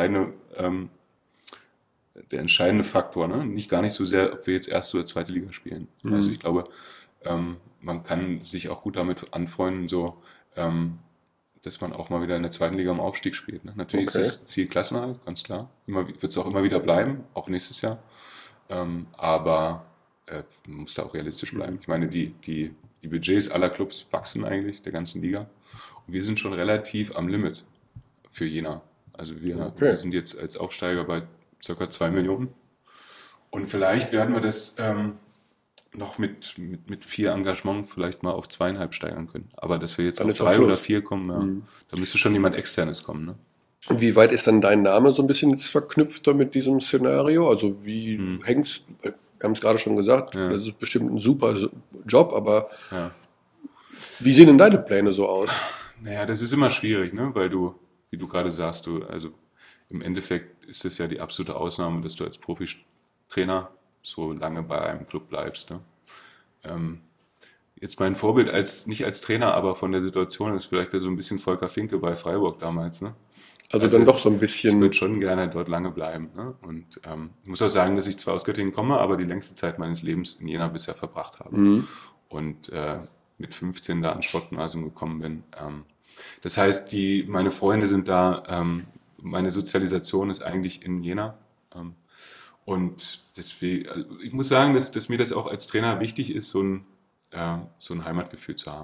der entscheidende Faktor. Ne? Nicht gar nicht so sehr, ob wir jetzt erste oder zweite Liga spielen. Also
Mhm.
ich glaube, man kann sich auch gut damit anfreunden, so, dass man auch mal wieder in der zweiten Liga im Aufstieg spielt. Ne? Natürlich ist
Okay.
das Ziel Klassenerhalt, ganz klar. Wird es auch immer wieder bleiben, auch nächstes Jahr. Aber man muss da auch realistisch bleiben. Ich meine, die Budgets aller Clubs wachsen eigentlich, der ganzen Liga. Und wir sind schon relativ am Limit für Jena. Also wir
Okay.
sind jetzt als Aufsteiger bei ca. 2 Millionen. Und vielleicht werden wir das noch mit viel Engagement vielleicht mal auf 2,5 steigern können. Aber dass wir jetzt
Dann
auf
ist auch
3 oder
Schluss.
4 kommen, ja,
Mhm.
da müsste schon jemand Externes kommen. Ne?
Und wie weit ist dann dein Name so ein bisschen jetzt verknüpft da mit diesem Szenario? Also wie
Hm,
hängst, wir haben es gerade schon gesagt,
ja,
das ist bestimmt ein super Job, aber
ja.
wie sehen denn deine Pläne so aus?
Naja, das ist immer schwierig, ne? Weil wie du gerade sagst, also im Endeffekt ist es ja die absolute Ausnahme, dass du als Profitrainer so lange bei einem Club bleibst. Ne? Ähm, Jetzt mein Vorbild nicht als Trainer, aber von der Situation ist vielleicht so ein bisschen Volker Finke bei Freiburg damals. Ne?
Also dann
Also
doch so ein
ich würde
bisschen,
schon gerne dort lange bleiben. Ne? Und ich muss auch sagen, dass ich zwar aus Göttingen komme, aber die längste Zeit meines Lebens in Jena bisher verbracht habe.
mhm.
Und mit 15 da ans Sportgymnasium gekommen bin. Das heißt, meine Freunde sind da, meine Sozialisation ist eigentlich in Jena. Und deswegen, also ich muss sagen, dass mir das auch als Trainer wichtig ist, so ein Heimatgefühl zu haben. Ne?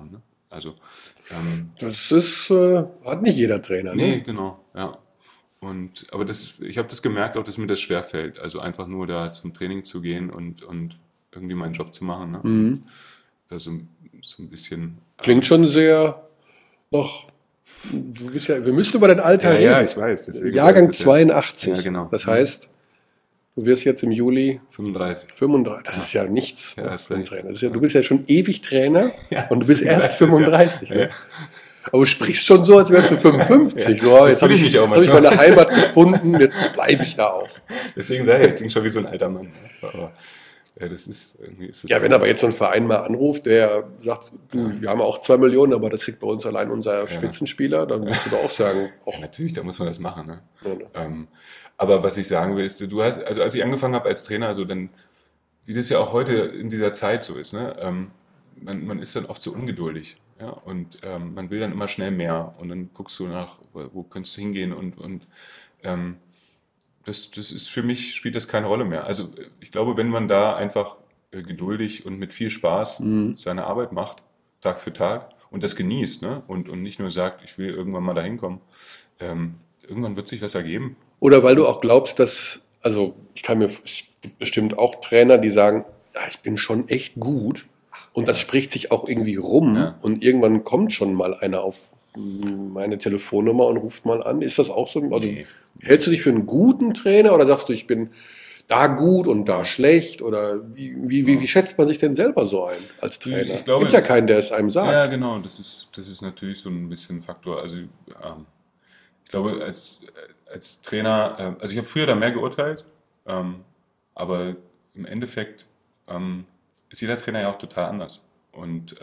Also,
Das ist, hat nicht jeder Trainer,
nee,
ne?
genau, ja. Aber ich habe das gemerkt, auch dass mir das schwerfällt. Also einfach nur da zum Training zu gehen und irgendwie meinen Job zu machen. Ne? Und
Mhm.
da so ein bisschen.
Klingt schon sehr noch. Du bist ja, wir müssen über dein Alter reden.
Ich weiß. Deswegen sage ich
Jahrgang
das ja.
82.
Ja, genau.
Das heißt, du wirst jetzt im Juli
35.
35. Das ist ja nichts,
Ja,
ne,
hast
für einen
recht.
Trainer. Das ist ja, du bist ja schon ewig Trainer
Ja,
und du bist
deswegen
erst
sag ich das ja.
35.
Ja.
Ne? Aber du sprichst schon so, als wärst du 55. So,
So
jetzt
fühl
habe
ich mich auch
jetzt hab ich
manchmal.
meine Heimat gefunden, jetzt bleibe ich da auch.
Deswegen sage ich, klingt schon wie so ein alter Mann. Ne? Aber irgendwie ist es.
Ja, wenn aber jetzt so ein Verein mal anruft, der sagt, du, wir haben auch 2 Millionen, aber das kriegt bei uns allein unser Spitzenspieler, dann musst du doch auch sagen,
Ja, natürlich, da muss man das machen. Ne?
Ja, ne.
Aber was ich sagen will, ist, du hast, also als ich angefangen habe als Trainer, also dann, wie das ja auch heute in dieser Zeit so ist, ne? Man ist dann oft so ungeduldig, ja? Und man will dann immer schnell mehr und dann guckst du nach, wo könntest du hingehen und das ist für mich, spielt das keine Rolle mehr. Also ich glaube, wenn man da einfach geduldig und mit viel Spaß seine Arbeit macht, Tag für Tag und das genießt, ne? Und nicht nur sagt, ich will irgendwann mal dahin kommen, irgendwann wird sich was ergeben.
Oder weil du auch glaubst, dass, also es gibt bestimmt auch Trainer, die sagen, ja, ich bin schon echt gut und das spricht sich auch irgendwie rum
Ja.
und irgendwann kommt schon mal einer auf meine Telefonnummer und ruft mal an. Ist das auch so? Also
Nee.
hältst du dich für einen guten Trainer oder sagst du, ich bin da gut und da schlecht? Oder wie schätzt man sich denn selber so ein als Trainer?
Ich glaube-
Gibt ja keinen, der es einem sagt.
Ja, genau, das ist natürlich so ein bisschen ein Faktor. Also ich glaube, als Trainer, also ich habe früher da mehr geurteilt, aber im Endeffekt ist jeder Trainer ja auch total anders. Und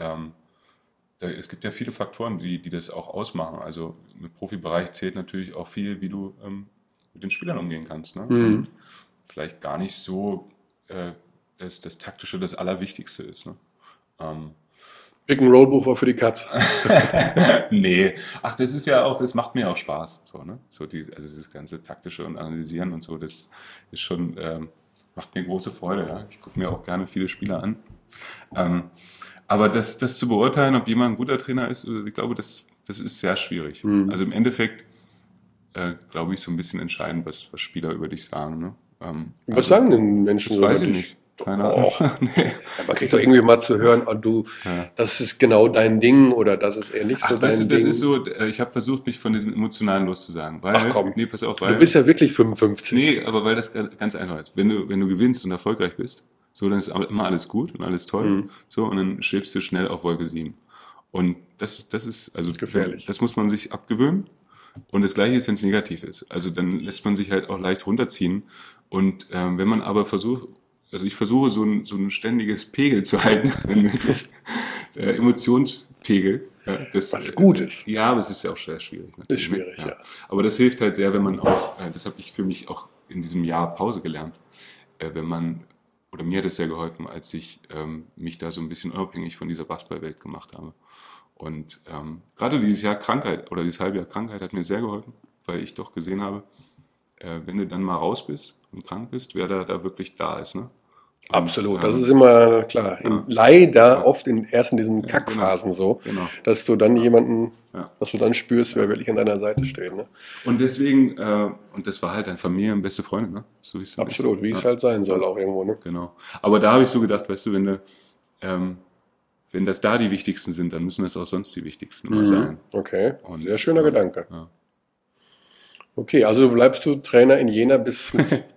es gibt ja viele Faktoren, die das auch ausmachen. Also im Profibereich zählt natürlich auch viel, wie du mit den Spielern umgehen kannst. Ne? Und vielleicht gar nicht so, dass das Taktische das Allerwichtigste ist. Ne?
Pick-and-Roll-Buch war für die Katz.
Nee, ach, das ist ja auch, das macht mir auch Spaß. So, ne? Also das ganze Taktische und Analysieren und so, das ist schon, macht mir große Freude. Ja? Ich gucke mir auch gerne viele Spieler an. Aber das zu beurteilen, ob jemand ein guter Trainer ist, ich glaube, das ist sehr schwierig. Also im Endeffekt, glaube ich, so ein bisschen entscheidend, was Spieler über dich sagen. Ne?
Was sagen denn Menschen
Das
so
weiß
über
ich
dich?
nicht. Keine Ahnung. Nee.
Ja, man kriegt doch irgendwie mal zu hören, das ist genau dein Ding oder das ist eher nicht so
Ach, weißt du,
dein
das
Ding.
ist so, ich habe versucht, mich von diesem Emotionalen loszusagen. Weil,
Ach komm,
nee, pass auf,
du
weil,
bist ja wirklich 55.
nee, aber weil das ganz einfach ist. Wenn du gewinnst und erfolgreich bist, so, dann ist immer alles gut und alles toll. So, und dann schwebst du schnell auf Wolke 7. Und das ist, also,
Gefährlich.
das muss man sich abgewöhnen. Und das Gleiche ist, wenn es negativ ist. Also, dann lässt man sich halt auch leicht runterziehen. Und wenn man aber versucht, also ich versuche so ein ständiges Pegel zu halten, wenn möglich, Emotionspegel. Ja,
Was gut ist.
Ja, aber es ist ja auch sehr schwierig.
Ist schwierig, ja.
Aber das hilft halt sehr, wenn man auch, das habe ich für mich auch in diesem Jahr Pause gelernt, wenn man, oder mir hat es sehr geholfen, als ich mich da so ein bisschen unabhängig von dieser Basketballwelt gemacht habe. Und gerade dieses Jahr Krankheit oder dieses halbe Jahr Krankheit hat mir sehr geholfen, weil ich doch gesehen habe, wenn du dann mal raus bist und krank bist, wer da wirklich da ist. Ne? Und,
Absolut, das ist immer klar. Leider oft erst in diesen
Ja,
Kackphasen so,
genau.
dass du dann jemanden,
Ja.
dass du dann spürst, wer wirklich an deiner Seite steht. Ne?
Und deswegen, und das war halt ein Familie und beste Freunde, ne? So wie es
Absolut, wie
ist.
es halt sein soll auch irgendwo. Ne?
Genau. Aber da habe ich so gedacht, weißt du, wenn das da die wichtigsten sind, dann müssen das auch sonst die wichtigsten immer sein.
Okay,
Und,
sehr schöner Gedanke.
Ja.
Okay, also bleibst du Trainer in Jena bis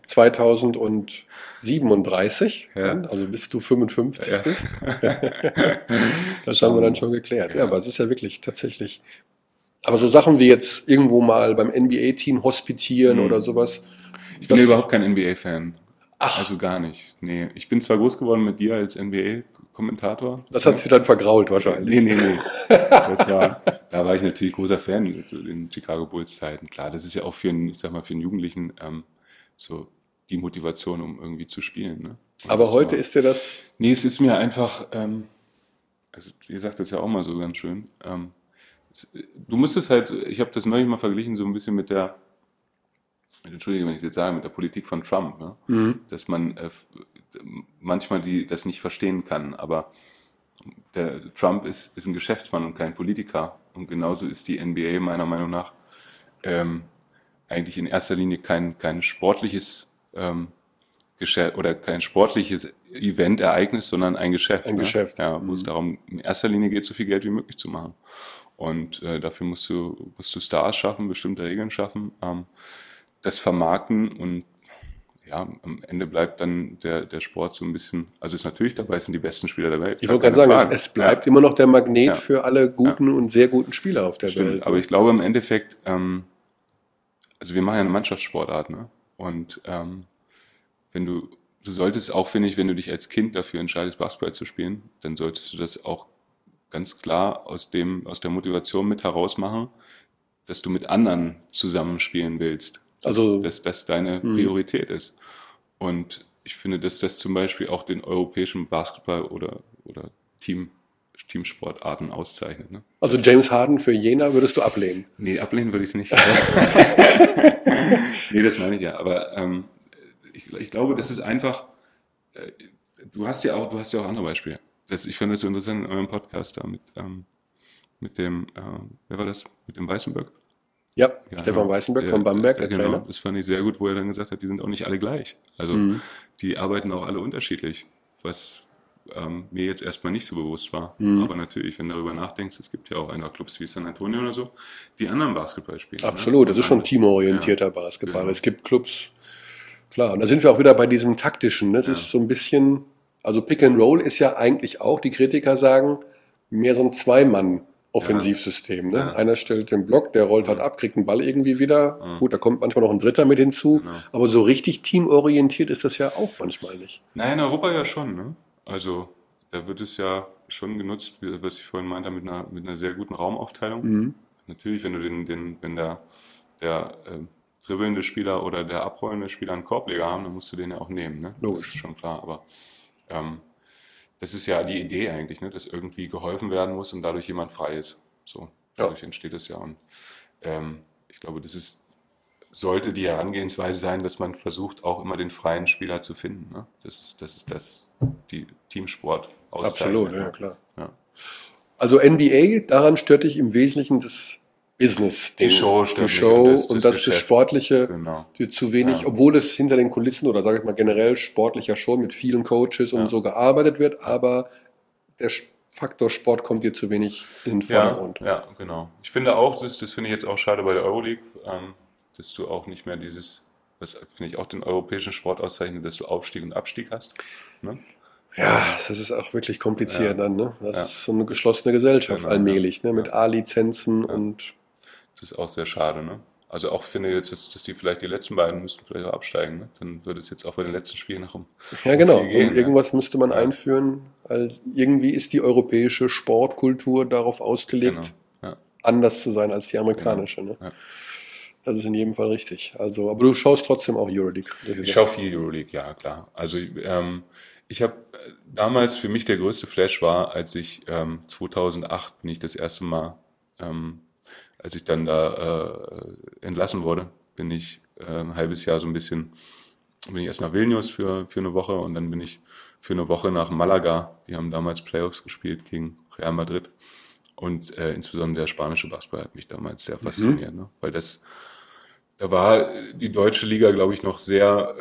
2037,
Ja.
also bis du 55
Ja.
bist. Das haben wir dann schon geklärt. Ja, aber es ist ja wirklich tatsächlich. Aber so Sachen wie jetzt irgendwo mal beim NBA-Team hospitieren oder sowas.
Ich bin ja überhaupt kein NBA-Fan.
Ach.
Also gar nicht. Nee. Ich bin zwar groß geworden mit dir als NBA-Kommentator.
Das hat sie dann vergrault wahrscheinlich.
Nee. Da war ich natürlich großer Fan in den Chicago Bulls Zeiten. Klar, das ist ja auch für einen Jugendlichen so die Motivation, um irgendwie zu spielen. Ne? Und
Aber
das
heute
war-
ist dir das.
Nee, es ist mir einfach, also ihr sagt das ja auch mal so ganz schön. Du musst es halt, ich habe das neulich mal verglichen, so ein bisschen mit der, entschuldige, wenn ich es jetzt sage, mit der Politik von Trump, ne? Dass man manchmal das nicht verstehen kann, aber der Trump ist ein Geschäftsmann und kein Politiker. Und genauso ist die NBA meiner Meinung nach eigentlich in erster Linie kein sportliches Geschäft oder kein sportliches Event-Ereignis, sondern ein Geschäft.
Ein Geschäft.
Ja, wo es darum in erster Linie geht, so viel Geld wie möglich zu machen. Und dafür musst du Stars schaffen, bestimmte Regeln schaffen, das vermarkten und ja, am Ende bleibt dann der Sport so ein bisschen, also ist natürlich dabei, es sind die besten Spieler der Welt.
Ich wollte gerade sagen, es bleibt immer noch der Magnet für alle guten und sehr guten Spieler auf der Welt.
Aber ich glaube im Endeffekt, also wir machen ja eine Mannschaftssportart, ne? Und wenn du solltest auch, finde ich, wenn du dich als Kind dafür entscheidest, Basketball zu spielen, dann solltest du das auch ganz klar aus der Motivation mit heraus machen, dass du mit anderen zusammenspielen willst. Dass das deine Priorität ist. Und ich finde, dass das zum Beispiel auch den europäischen Basketball oder Teamsportarten auszeichnet. Ne?
Also James Harden für Jena würdest du ablehnen?
Nee, ablehnen würde ich es nicht. Nee, das meine ich ja. Aber ich glaube, das ist einfach, du hast ja auch andere Beispiele. Ich fand das so interessant in eurem Podcast da mit dem, wer war das? Mit dem Weißenberg?
Ja, Stefan Weißenberg von Bamberg, der Trainer.
Das fand ich sehr gut, wo er dann gesagt hat, die sind auch nicht alle gleich. Also die arbeiten auch alle unterschiedlich, was mir jetzt erstmal nicht so bewusst war. Aber natürlich, wenn du darüber nachdenkst, es gibt ja auch einfach Clubs wie San Antonio oder so, die anderen Basketball spielen.
Absolut, das ist schon teamorientierter Basketball. Genau. Es gibt Clubs, klar, und da sind wir auch wieder bei diesem taktischen. Das ist so ein bisschen, also Pick and Roll ist ja eigentlich auch, die Kritiker sagen, mehr so ein Zweimann-Offensivsystem. Ne? Ja. Einer stellt den Block, der rollt halt ab, kriegt einen Ball irgendwie wieder. Ja. Gut, da kommt manchmal noch ein Dritter mit hinzu. Genau. Aber so richtig teamorientiert ist das ja auch manchmal nicht.
Nein, in Europa ja schon. Ne? Also da wird es ja schon genutzt, was ich vorhin meinte, mit einer sehr guten Raumaufteilung. Natürlich, wenn du wenn der dribbelnde Spieler oder der abrollende Spieler einen Korbleger haben, dann musst du den ja auch nehmen. Ne? Das ist schon klar. Aber das ist ja die Idee eigentlich, ne? Dass irgendwie geholfen werden muss und dadurch jemand frei ist. So, dadurch entsteht das ja. Und ich glaube, sollte die Herangehensweise sein, dass man versucht, auch immer den freien Spieler zu finden. Ne? Das ist die Teamsport auszeichnet.
Absolut, ja klar. Ja. Also NBA, daran stört dich im Wesentlichen das Business,
die Show
und das Sportliche zu wenig, obwohl es hinter den Kulissen oder sage ich mal generell sportlicher schon mit vielen Coaches und so gearbeitet wird, aber der Faktor Sport kommt dir zu wenig in den Vordergrund.
Ja, genau. Ich finde auch, das finde ich jetzt auch schade bei der Euroleague, dass du auch nicht mehr was finde ich auch den europäischen Sport auszeichnet, dass du Aufstieg und Abstieg hast. Ne?
Ja, das ist auch wirklich kompliziert dann. Ne? Das ist so eine geschlossene Gesellschaft allmählich, ne? Mit A-Lizenzen und...
Das ist auch sehr schade, ne? Also auch finde jetzt, dass die vielleicht die letzten beiden müssten vielleicht auch absteigen, ne? Dann würde es jetzt auch bei den letzten Spielen noch
Ja, genau. Gehen, und irgendwas müsste man einführen, weil irgendwie ist die europäische Sportkultur darauf ausgelegt, anders zu sein als die amerikanische. Ne? Ja. Das ist in jedem Fall richtig. Also, aber du schaust trotzdem auch Euroleague.
Ich schaue viel Euroleague, ja klar. Also ich habe damals, für mich der größte Flash war, als ich 2008 bin ich das erste Mal als ich dann da entlassen wurde, bin ich ein halbes Jahr bin ich erst nach Vilnius für eine Woche und dann bin ich für eine Woche nach Malaga. Die haben damals Playoffs gespielt gegen Real Madrid und insbesondere der spanische Basketball hat mich damals sehr fasziniert, ne? Weil da war die deutsche Liga, glaube ich, noch sehr,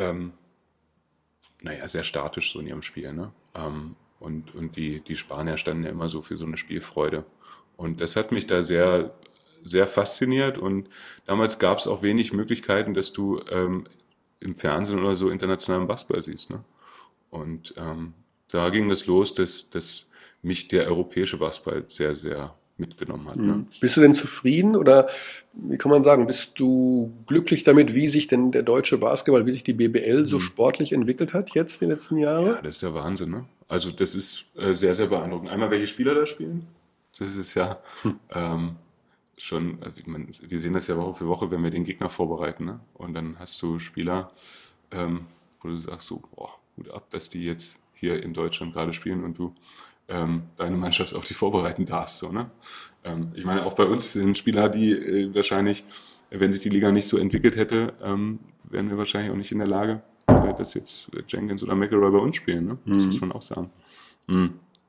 sehr statisch so in ihrem Spiel, ne? Und die Spanier standen ja immer so für so eine Spielfreude und das hat mich da sehr sehr fasziniert und damals gab es auch wenig Möglichkeiten, dass du im Fernsehen oder so internationalen Basketball siehst. Ne? Und da ging das los, dass mich der europäische Basketball sehr, sehr mitgenommen hat. Ne?
Bist du denn zufrieden oder wie kann man sagen, bist du glücklich damit, wie sich denn der deutsche Basketball, wie sich die BBL so sportlich entwickelt hat jetzt in den letzten Jahren?
Ja, das ist ja Wahnsinn. Ne? Also das ist sehr, sehr beeindruckend. Einmal, welche Spieler da spielen. Das ist ja schon, wir sehen das ja Woche für Woche, wenn wir den Gegner vorbereiten. Ne? Und dann hast du Spieler, wo du sagst, so, boah, gut ab, dass die jetzt hier in Deutschland gerade spielen und du deine Mannschaft auf die vorbereiten darfst. So, ne? Ich meine, auch bei uns sind Spieler, die wahrscheinlich, wenn sich die Liga nicht so entwickelt hätte, wären wir wahrscheinlich auch nicht in der Lage, dass jetzt Jenkins oder McElroy bei uns spielen. Ne? Das muss man auch sagen.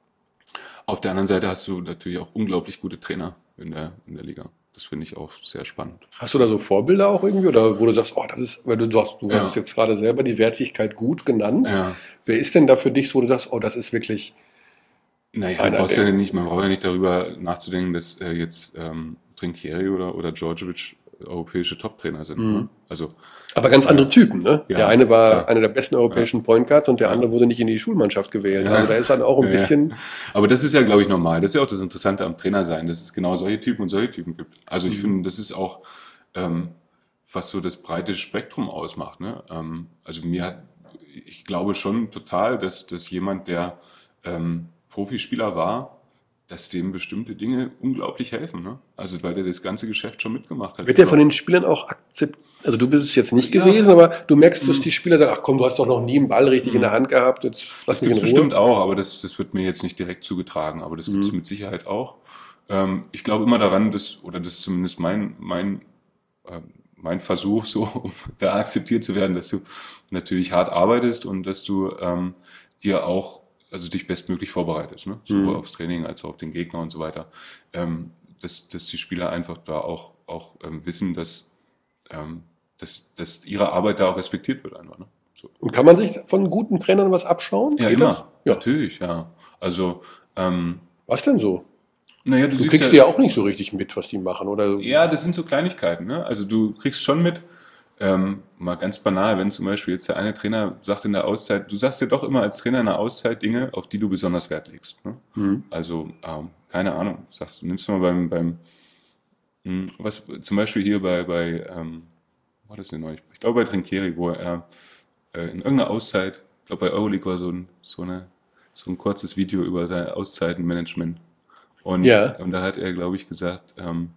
Auf der anderen Seite hast du natürlich auch unglaublich gute Trainer in der Liga. Das finde ich auch sehr spannend.
Hast du da so Vorbilder auch irgendwie? Oder wo du sagst, oh, das ist, weil du sagst, du
Ja.
hast jetzt gerade selber die Wertigkeit gut genannt.
Ja.
Wer ist denn da für dich so, wo du sagst, oh, das ist wirklich
Naja,
einer
man braucht
der.
ja nicht darüber nachzudenken, dass jetzt Trinchieri oder Djordjevic europäische Top-Trainer sind. Ne? Also,
Aber ganz andere Typen, ne?
ja,
Der eine war
klar.
einer der besten europäischen Point Guards und der andere wurde nicht in die Schulmannschaft gewählt.
Ja.
Also da ist dann auch ein
Ja.
bisschen.
Aber das ist ja, glaube ich, normal. Das ist ja auch das Interessante am Trainer sein, dass es genau solche Typen und solche Typen gibt. Also ich finde, das ist auch, was so das breite Spektrum ausmacht. Ne? Also ich glaube schon total, dass jemand, der Profispieler war, dass dem bestimmte Dinge unglaublich helfen. Ne? Also weil der das ganze Geschäft schon mitgemacht hat.
Wird der von den Spielern auch akzeptiert? Also du bist es jetzt nicht
Ja.
gewesen, aber du merkst, dass die Spieler sagen, ach komm, du hast doch noch nie einen Ball richtig in der Hand gehabt, jetzt lass
Das
mich
gibt
in
es
Ruhe.
bestimmt auch, aber das wird mir jetzt nicht direkt zugetragen, aber das gibt es mit Sicherheit auch. Ich glaube immer daran, das ist zumindest mein Versuch, so, um da akzeptiert zu werden, dass du natürlich hart arbeitest und dass du dir auch, also dich bestmöglich vorbereitest, ne? Sowohl aufs Training als auch auf den Gegner und so weiter. Dass die Spieler einfach da auch wissen, dass ihre Arbeit da auch respektiert wird einfach. Ne? So.
Und kann man sich von guten Trainern was abschauen?
Ja,
Geht
immer.
das? Ja.
Natürlich, ja. Also,
Was denn so?
naja,
Du kriegst ja auch nicht so richtig mit, was die machen, oder?
Ja, das sind so Kleinigkeiten. Ne? Also du kriegst schon mit, mal ganz banal, wenn zum Beispiel jetzt der eine Trainer sagt in der Auszeit, du sagst ja doch immer als Trainer in der Auszeit Dinge, auf die du besonders Wert legst. Ne? Also, keine Ahnung, sagst du, nimmst du mal was zum Beispiel hier bei war das denn neulich? Ich glaube bei Trinchieri, wo er in irgendeiner Auszeit, ich glaube bei Euroleague war so ein kurzes Video über sein Auszeitenmanagement. Und da hat er, glaube ich, gesagt,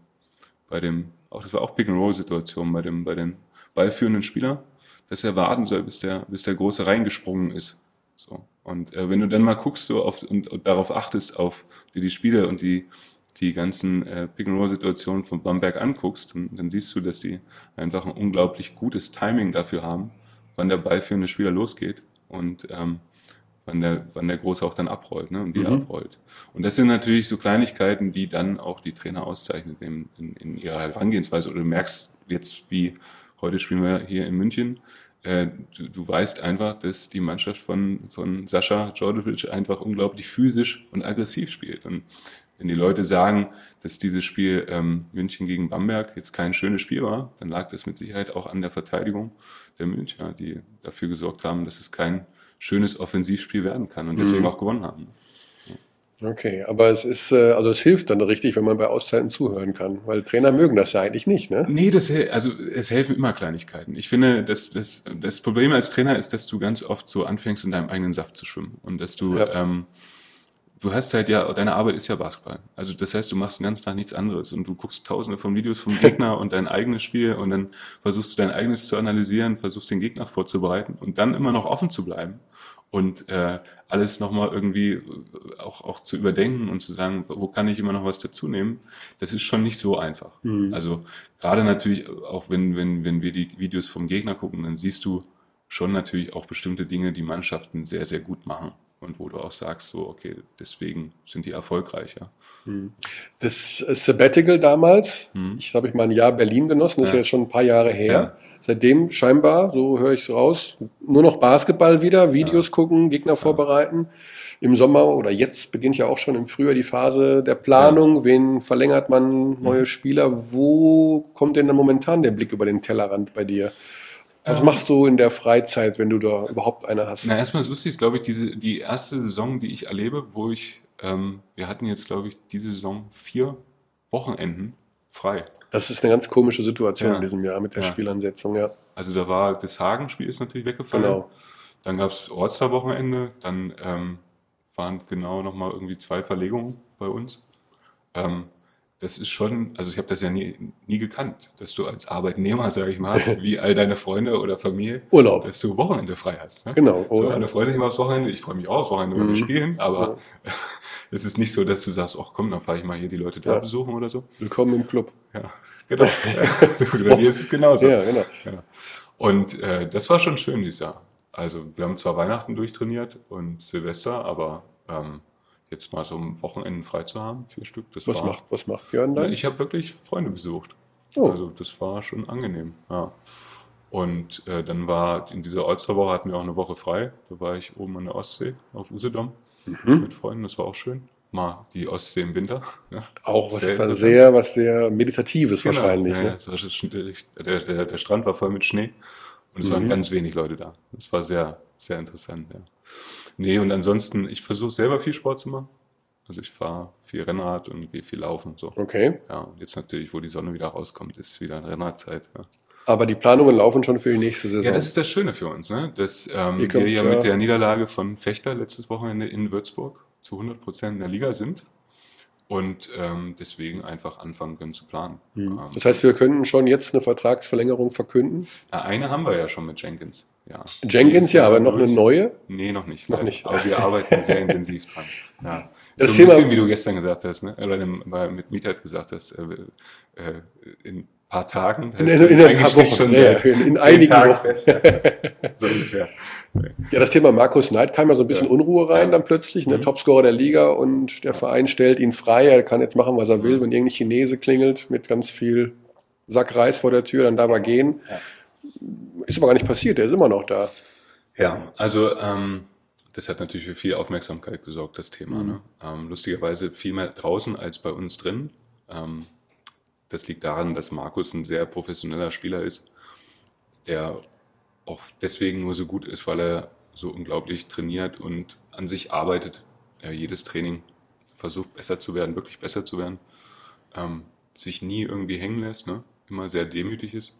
das war auch Pick-and-Roll-Situation bei den ballführenden Spieler, dass er warten soll, bis der Große reingesprungen ist. So. Und wenn du dann mal guckst so und darauf achtest, auf die Spiele und die ganzen Pick-and-Roll-Situationen von Bamberg anguckst, dann siehst du, dass die einfach ein unglaublich gutes Timing dafür haben, wann der ballführende Spieler losgeht und wann der Große auch dann abrollt, ne, und wie er abrollt. Und das sind natürlich so Kleinigkeiten, die dann auch die Trainer auszeichnen in ihrer Herangehensweise. Oder du merkst jetzt, wie heute spielen wir hier in München, du weißt einfach, dass die Mannschaft von Sascha Djordjevic einfach unglaublich physisch und aggressiv spielt. Und wenn die Leute sagen, dass dieses Spiel München gegen Bamberg jetzt kein schönes Spiel war, dann lag das mit Sicherheit auch an der Verteidigung der Münchner, die dafür gesorgt haben, dass es kein schönes Offensivspiel werden kann und deswegen auch gewonnen haben.
Okay, aber es ist, also es hilft dann richtig, wenn man bei Auszeiten zuhören kann, weil Trainer mögen das ja eigentlich nicht, ne?
Nee, es helfen immer Kleinigkeiten. Ich finde, das Problem als Trainer ist, dass du ganz oft so anfängst, in deinem eigenen Saft zu schwimmen und dass du, du hast halt deine Arbeit ist ja Basketball. Also das heißt, du machst den ganzen Tag nichts anderes und du guckst tausende von Videos vom Gegner und dein eigenes Spiel und dann versuchst du dein eigenes zu analysieren, versuchst den Gegner vorzubereiten und dann immer noch offen zu bleiben und alles nochmal irgendwie auch zu überdenken und zu sagen, wo kann ich immer noch was dazu nehmen, das ist schon nicht so einfach. Also gerade natürlich, auch wenn wir die Videos vom Gegner gucken, dann siehst du schon natürlich auch bestimmte Dinge, die Mannschaften sehr, sehr gut machen. Und wo du auch sagst, so, okay, deswegen sind die erfolgreich, ja.
Das Sabbatical damals, ich habe mal ein Jahr Berlin genossen, das ist ja jetzt schon ein paar Jahre her.
Ja.
Seitdem scheinbar, so höre ich es raus, nur noch Basketball wieder, Videos gucken, Gegner vorbereiten. Im Sommer oder jetzt beginnt ja auch schon im Frühjahr die Phase der Planung. Wen verlängert man, neue Spieler? Wo kommt denn dann momentan der Blick über den Tellerrand bei dir? Was machst du in der Freizeit, wenn du da überhaupt eine hast?
Na, erstmal ist lustig, glaube ich, die erste Saison, die ich erlebe, wo wir hatten jetzt, glaube ich, diese Saison 4 Wochenenden frei.
Das ist eine ganz komische Situation
Ja.
in diesem Jahr mit der
Ja.
Spielansetzung, ja.
Also da war das Hagen-Spiel ist natürlich weggefallen.
Genau.
Dann gab es All-Star-Wochenende, dann waren genau nochmal irgendwie 2 Verlegungen bei uns. Das ist schon, also ich habe das ja nie gekannt, dass du als Arbeitnehmer, sage ich mal, wie all deine Freunde oder Familie,
Urlaub.
dass du Wochenende frei hast. Ne?
Genau.
So, alle freuen sich immer aufs Wochenende, ich freue mich auch aufs Wochenende, wenn wir spielen, aber es ist nicht so, dass du sagst, ach komm, dann fahre ich mal hier die Leute da besuchen oder so.
Willkommen im Club.
Ja, genau. Bei dir ist es genauso.
Ja, genau.
Ja. Und das war schon schön dieses Jahr. Also wir haben zwar Weihnachten durchtrainiert und Silvester, aber jetzt mal so am Wochenende frei zu haben, 4 Stück.
Was macht Björn dann?
Ich habe wirklich Freunde besucht.
Oh.
Also das war schon angenehm, ja. Und dann war in dieser All-Star-Woche hatten wir auch eine Woche frei. Da war ich oben an der Ostsee auf Usedom mit Freunden. Das war auch schön. Mal die Ostsee im Winter. Ja.
Auch
Sehr
was sehr Meditatives
Genau.
wahrscheinlich.
Ja,
Ne?
ja, es war der Strand war voll mit Schnee und es waren ganz wenig Leute da. Das war sehr, sehr interessant. Ja. Nee, und ansonsten, ich versuche selber viel Sport zu machen. Also ich fahre viel Rennrad und gehe viel laufen. So.
Okay.
Ja, und jetzt natürlich, wo die Sonne wieder rauskommt, ist wieder Rennradzeit. Ja.
Aber die Planungen laufen schon für die nächste Saison.
Ja, das ist das Schöne für uns, ne? Dass
Ihr
wir ja mit
könnt,
der Niederlage von Fechter letztes Wochenende in Würzburg zu 100% in der Liga sind und deswegen einfach anfangen können zu planen.
Das heißt, wir könnten schon jetzt eine Vertragsverlängerung verkünden.
Eine haben wir ja schon mit Jenkins. Ja.
Jenkins,
Die ist
ja, aber noch eine
durch.
neue?
Nee, noch nicht.
Noch nicht.
Aber wir arbeiten sehr intensiv dran. Ja.
Das
So ein
Thema-
bisschen, wie du gestern gesagt hast, ne? Oder mit Mietat gesagt hast, in ein paar Tagen.
In ein paar Wochen.
Schon
Ja,
seit
in
10
einigen
Tagen
Wochen.
fest. So ungefähr.
Ja, das Thema Markus Knight kam ja so ein bisschen
Ja.
Unruhe rein
Ja.
dann plötzlich. Der Topscorer der Liga und der Verein stellt ihn frei. Er kann jetzt machen, was er will. Wenn irgendein Chinese klingelt mit ganz viel Sack Reis vor der Tür, dann darf er gehen. Ist aber gar nicht passiert. Der ist immer noch da.
Ja, also das hat natürlich für viel Aufmerksamkeit gesorgt, das Thema. Ne? Lustigerweise viel mehr draußen als bei uns drin. Das liegt daran, dass Markus ein sehr professioneller Spieler ist, der auch deswegen nur so gut ist, weil er so unglaublich trainiert und an sich arbeitet. Jedes Training versucht besser zu werden, wirklich besser zu werden. Sich nie irgendwie hängen lässt, ne? Immer sehr demütig ist.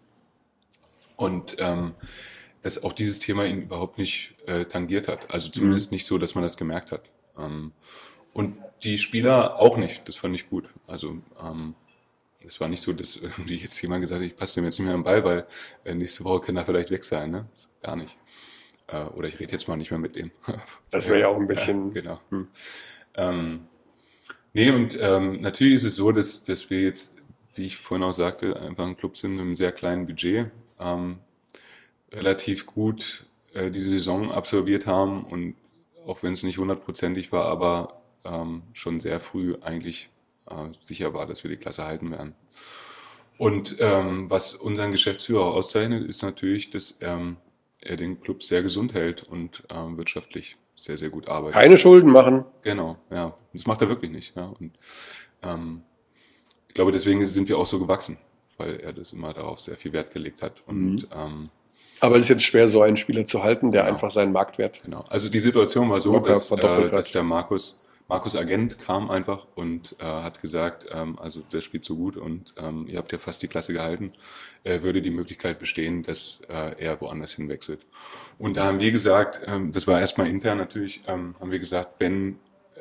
Und dass auch dieses Thema ihn überhaupt nicht tangiert hat. Also zumindest nicht so, dass man das gemerkt hat. Und die Spieler auch nicht. Das fand ich gut. Also es war nicht so, dass irgendwie jetzt jemand gesagt hat, ich passe dem jetzt nicht mehr am Ball, weil nächste Woche kann er vielleicht weg sein. Ne? Gar nicht. Oder ich rede jetzt mal nicht mehr mit dem.
Das wäre ja auch ein bisschen...
Genau. Nee, und natürlich ist es so, dass wir jetzt, wie ich vorhin auch sagte, einfach ein Club sind mit einem sehr kleinen Budget, relativ gut diese Saison absolviert haben und auch wenn es nicht 100%ig war, aber schon sehr früh eigentlich sicher war, dass wir die Klasse halten werden. Und was unseren Geschäftsführer auszeichnet, ist natürlich, dass er den Club sehr gesund hält und wirtschaftlich sehr, sehr gut arbeitet.
Keine Schulden machen.
Genau, ja. Das macht er wirklich nicht. Ja. Und ich glaube, deswegen sind wir auch so gewachsen, weil er das immer darauf sehr viel Wert gelegt hat. Und
Aber es ist jetzt schwer, so einen Spieler zu halten, der
Genau.
einfach seinen Marktwert...
genau. Also die Situation war so,
Locker
dass
verdoppelt hat.
der Markus Agent kam einfach und hat gesagt, also der spielt so gut und ihr habt ja fast die Klasse gehalten, würde die Möglichkeit bestehen, dass er woanders hinwechselt. Und da haben wir gesagt, das war erstmal intern natürlich, haben wir gesagt, wenn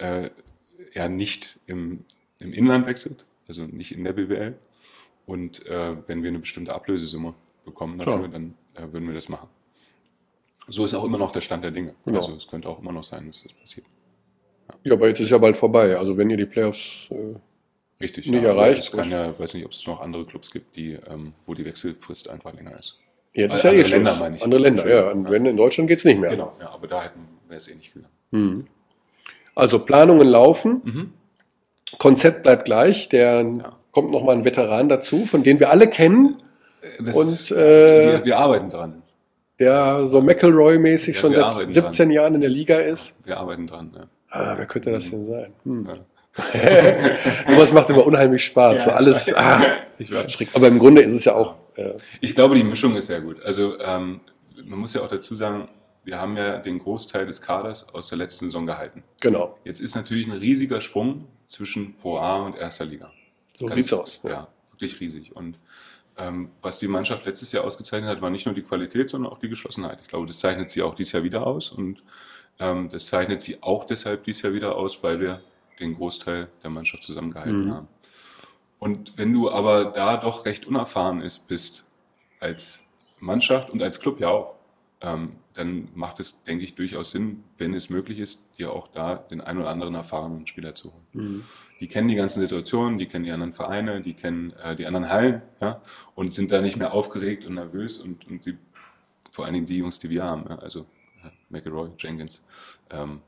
er nicht im Inland wechselt, also nicht in der BWL, und wenn wir eine bestimmte Ablösesumme bekommen dafür,
Klar.
dann würden wir das machen. So ist auch immer noch der Stand der Dinge.
Genau.
Also es könnte auch immer noch sein, dass das passiert.
Ja, aber jetzt ist ja bald vorbei. Also wenn ihr die Playoffs...
Richtig,
Nicht
aber
erreicht.
Es kann ja, weiß nicht, ob es noch andere Clubs gibt, die, wo die Wechselfrist einfach länger ist.
Jetzt ist ja
Andere
eh
Länder
Schluss.
meine ich.
Andere Länder, ja. Und wenn in Deutschland geht's nicht mehr.
Genau, ja, aber da wäre es eh nicht gegangen.
Also Planungen laufen. Konzept bleibt gleich. Kommt nochmal ein Veteran dazu, von dem wir alle kennen. Und
wir arbeiten dran.
der so McElroy-mäßig
Ja,
schon
wir
seit
arbeiten
17 Jahren in der Liga ist.
Wir arbeiten dran. Ja.
Wer könnte das denn sein?
Ja.
Sowas macht immer unheimlich Spaß.
Ja,
so alles.
ich weiß. Ich weiß.
Schräg. Aber im Grunde ist es ja auch.
Ich glaube, die Mischung ist sehr gut. Also man muss ja auch dazu sagen, wir haben ja den Großteil des Kaders aus der letzten Saison gehalten.
Genau.
Jetzt ist natürlich ein riesiger Sprung zwischen Pro A und erster Liga.
So sieht's aus.
Ja, wirklich riesig. Und was die Mannschaft letztes Jahr ausgezeichnet hat, war nicht nur die Qualität, sondern auch die Geschlossenheit. Ich glaube, das zeichnet sie auch dieses Jahr wieder aus. Und das zeichnet sie auch deshalb dieses Jahr wieder aus, weil wir den Großteil der Mannschaft zusammengehalten haben. Und wenn du aber da doch recht unerfahren bist als Mannschaft und als Club ja auch, dann macht es, denke ich, durchaus Sinn, wenn es möglich ist, dir auch da den einen oder anderen erfahrenen Spieler zu holen. Die kennen die ganzen Situationen, die kennen die anderen Vereine, die kennen die anderen Hallen, ja, und sind da nicht mehr aufgeregt und nervös und sie, vor allen Dingen die Jungs, die wir haben, ja, also McElroy, Jenkins,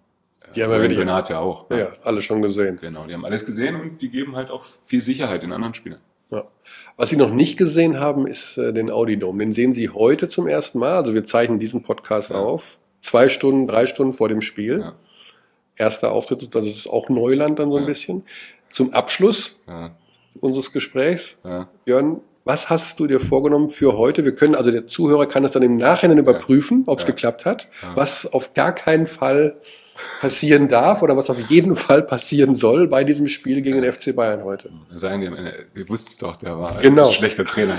Die haben ja wirklich,
Bernhard ja auch.
Ja, alle schon gesehen.
Genau, die haben alles gesehen und die geben halt auch viel Sicherheit in anderen Spielern.
Ja. Was Sie noch nicht gesehen haben, ist den Audi Dome. Den sehen Sie heute zum ersten Mal. Also wir zeichnen diesen Podcast auf. 2 Stunden, 3 Stunden vor dem Spiel.
Ja.
Erster Auftritt, also das ist auch Neuland dann so ein bisschen. Zum Abschluss unseres Gesprächs. Björn, was hast du dir vorgenommen für heute? Wir können, also der Zuhörer kann es dann im Nachhinein überprüfen, ob es geklappt hat. Was auf gar keinen Fall passieren darf oder was auf jeden Fall passieren soll bei diesem Spiel gegen den FC Bayern heute.
Sagen die am Ende, wir wussten es doch, der war
ein
schlechter Trainer.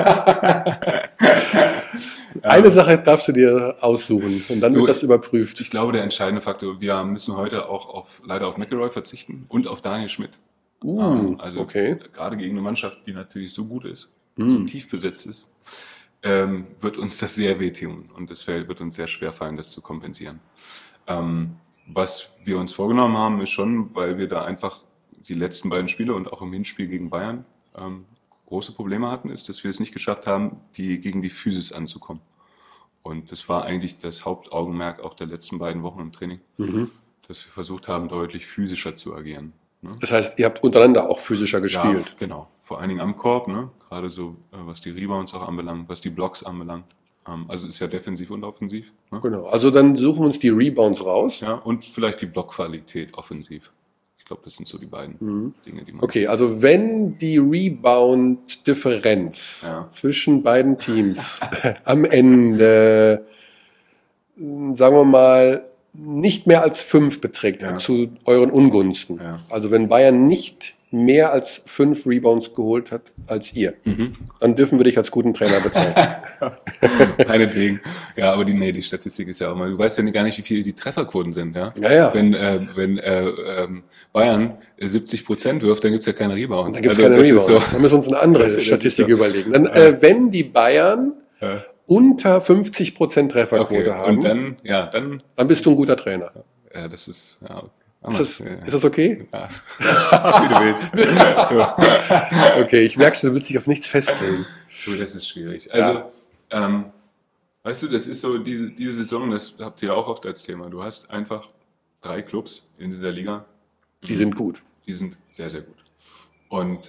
Eine Sache darfst du dir aussuchen und dann wird das überprüft.
Ich glaube, der entscheidende Faktor, wir müssen heute auch leider auf McElroy verzichten und auf Daniel Schmidt. Also gerade gegen eine Mannschaft, die natürlich so gut ist, so tief besetzt ist, wird uns das sehr wehtun und es wird uns sehr schwer fallen, das zu kompensieren. Was wir uns vorgenommen haben, ist schon, weil wir da einfach die letzten beiden Spiele und auch im Hinspiel gegen Bayern große Probleme hatten, ist, dass wir es nicht geschafft haben, gegen die Physis anzukommen. Und das war eigentlich das Hauptaugenmerk auch der letzten beiden Wochen im Training, dass wir versucht haben, deutlich physischer zu agieren. Ne?
Das heißt, ihr habt untereinander auch physischer gespielt?
Ja, genau. Vor allen Dingen am Korb, ne? Gerade so, was die Rebounds auch anbelangt, was die Blocks anbelangt. Also ist ja defensiv und offensiv. Ne?
Genau, also dann suchen wir uns die Rebounds raus.
Ja, und vielleicht die Blockqualität offensiv. Ich glaube, das sind so die beiden Dinge, die man...
Okay, also wenn die Rebound-Differenz zwischen beiden Teams am Ende, sagen wir mal, nicht mehr als 5 beträgt, zu euren Ungunsten. Ja. Also wenn Bayern nicht mehr als 5 Rebounds geholt hat als ihr, dann dürfen wir dich als guten Trainer bezeichnen.
Meinetwegen. Ja, aber die Statistik ist ja auch mal, du weißt ja gar nicht, wie viel die Trefferquoten sind, ja?
Ja.
Wenn Bayern 70% wirft, dann gibt's ja keine Rebounds.
Dann gibt's keine Rebounds. So, dann müssen wir uns eine andere Statistik überlegen. Dann, wenn die Bayern unter 50% Trefferquote haben, dann bist du ein guter Trainer.
Ja, das ist,
Ist das okay?
Ja. Wie du willst.
Okay, ich merke schon, du willst dich auf nichts festlegen.
Du, das ist schwierig. Also, weißt du, das ist so, diese Saison, das habt ihr auch oft als Thema. Du hast einfach 3 Clubs in dieser Liga.
Die sind gut.
Die sind sehr, sehr gut. Und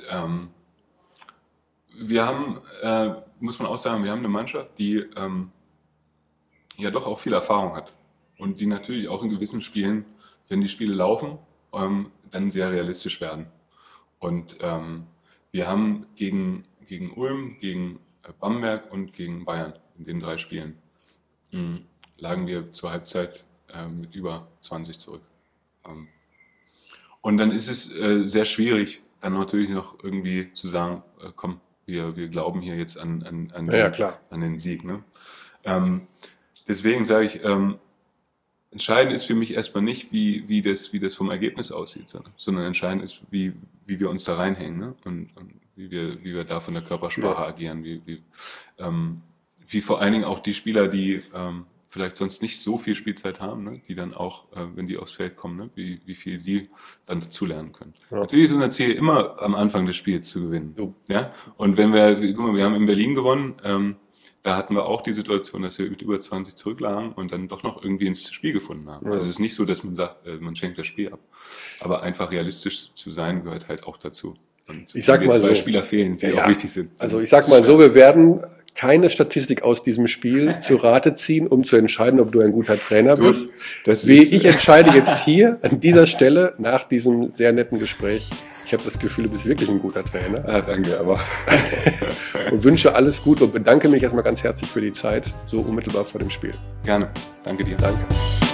wir haben, muss man auch sagen, wir haben eine Mannschaft, die ja doch auch viel Erfahrung hat. Und die natürlich auch in gewissen Spielen, wenn die Spiele laufen, dann sehr realistisch werden. Und wir haben gegen Ulm, gegen Bamberg und gegen Bayern in den 3 Spielen lagen wir zur Halbzeit mit über 20 zurück. Und dann ist es sehr schwierig, dann natürlich noch irgendwie zu sagen, komm, wir glauben hier jetzt an den Sieg. Ne? Deswegen sage ich, entscheidend ist für mich erstmal nicht, wie das vom Ergebnis aussieht, sondern entscheidend ist, wie wir uns da reinhängen, ne? Und wie wir da von der Körpersprache agieren, wie vor allen Dingen auch die Spieler, die vielleicht sonst nicht so viel Spielzeit haben, ne? Die dann auch, wenn die aufs Feld kommen, ne? Wie viel die dann dazulernen können. Ja. Natürlich ist unser Ziel immer am Anfang des Spiels zu gewinnen. Ja? Und wenn wir haben in Berlin gewonnen, da hatten wir auch die Situation, dass wir mit über 20 zurücklagen und dann doch noch irgendwie ins Spiel gefunden haben. Also es ist nicht so, dass man sagt, man schenkt das Spiel ab. Aber einfach realistisch zu sein, gehört halt auch dazu. Und
ich sag mal
2 Spieler fehlen, die auch wichtig sind.
Also ich sag mal so, wir werden keine Statistik aus diesem Spiel zu Rate ziehen, um zu entscheiden, ob du ein guter Trainer bist. Ich entscheide jetzt hier an dieser Stelle nach diesem sehr netten Gespräch. Ich habe das Gefühl, du bist wirklich ein guter Trainer.
Ja, danke, aber.
Und wünsche alles Gute und bedanke mich erstmal ganz herzlich für die Zeit, so unmittelbar vor dem Spiel.
Gerne. Danke dir.
Danke.